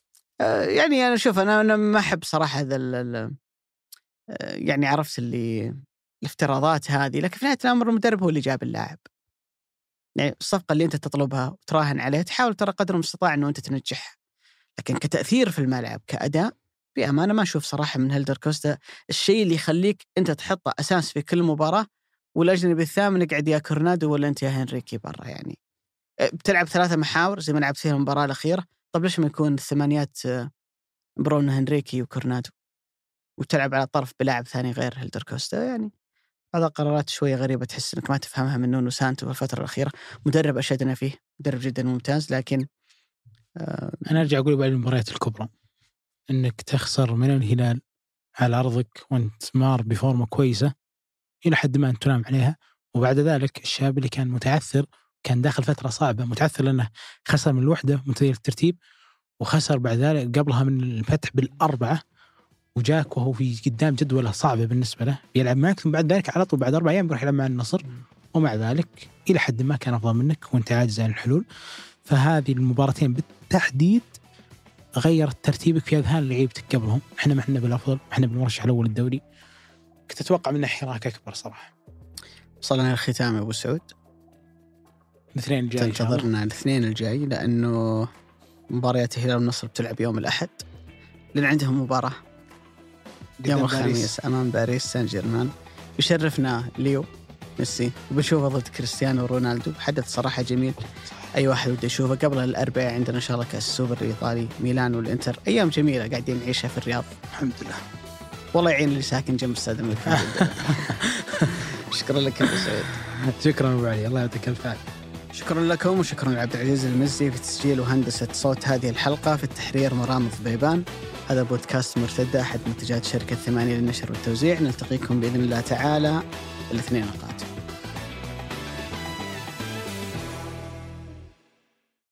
يعني أنا شوف أنا أنا ما أحب صراحة هذا ال يعني عرفت اللي الافتراضات هذه، لكن في نهاية الأمر المدرب هو اللي جاب اللاعب. يعني الصفقة اللي أنت تطلبها وتراهن عليها تحاول ترى قدر المستطاع إنه أنت تنجحها، لكن كتأثير في الملعب كأداء بأمانة ما أشوف صراحة من هيلدر كوستا الشيء اللي يخليك أنت تحطه أساس في كل مباراة، والأجنبي الثامن قاعد يا كورنادو ولا أنت يا هنريكي برا. يعني بتلعب ثلاثة محاور زي ما لعبت فيها المباراة الأخيرة، طب ليش ما يكون الثمانيات برونو هنريكي وكورنادو وتلعب على طرف بلاعب ثاني غير هيلدر كوستا؟ يعني هذا قرارات شوية غريبة تحس إنك ما تفهمها من نونو سانتو في الفترة الأخيرة. مدرب أشهدنا فيه، مدرب جدا ممتاز، لكن آه أنا أرجع أقول بعد المباريات الكبرى إنك تخسر من الهلال على أرضك وأنت مار بفورمة كويسة إلى حد ما أنت تنام عليها، وبعد ذلك الشاب اللي كان متعثر كان داخل فترة صعبة، متعثر لأنه خسر من الوحدة متغير الترتيب، وخسر بعد ذلك قبلها من الفتح بالأربعة، وجاك وهو في قدام جدولة صعبة بالنسبة له بيلعب معك، ثم بعد ذلك على طول بعد أربع أيام بيروح يلعب مع النصر، ومع ذلك إلى حد ما كان أفضل منك وأنت عاجز عن الحلول. فهذه المباراتين بالتحديد غيرت ترتيبك في أذهان لعيبتك قبلهم. إحنا ما إحنا بالأفضل، إحنا بالمرشح الأول الدوري. كنت أتوقع منه حراك أكبر صراحة. وصلنا للختام يا أبو سعود. الاثنين الجاي تنتظرنا الاثنين الجاي، لأنه مباريات الهلال والنصر بتلعب يوم الأحد، لأن عندهم مباراة يوم الخميس أمام باريس سان جيرمان. يشرفنا ليو ميسي وبنشوفه ضد كريستيانو رونالدو، حدث صراحة جميل. أي واحد بده يشوفه. قبل الأربعاء عندنا إن شاء الله كأس السوبر الإيطالي، ميلان والإنتر. أيام جميلة قاعدين نعيشها في الرياض الحمد لله. والله يعين اللي ساكن جنب استاد الملك. شكرا لك يا أبو سعود. شكرا أبو علي، الله يعطيك الف عافية. شكرا لكم، وشكرا لعبد العزيز المزي في تسجيل وهندسة صوت هذه الحلقة. في التحرير مرام الضبيبان. هذا بودكاست مرتدى أحد منتجات شركة ثمانية للنشر والتوزيع. نلتقيكم بإذن الله تعالى الاثنين القادم.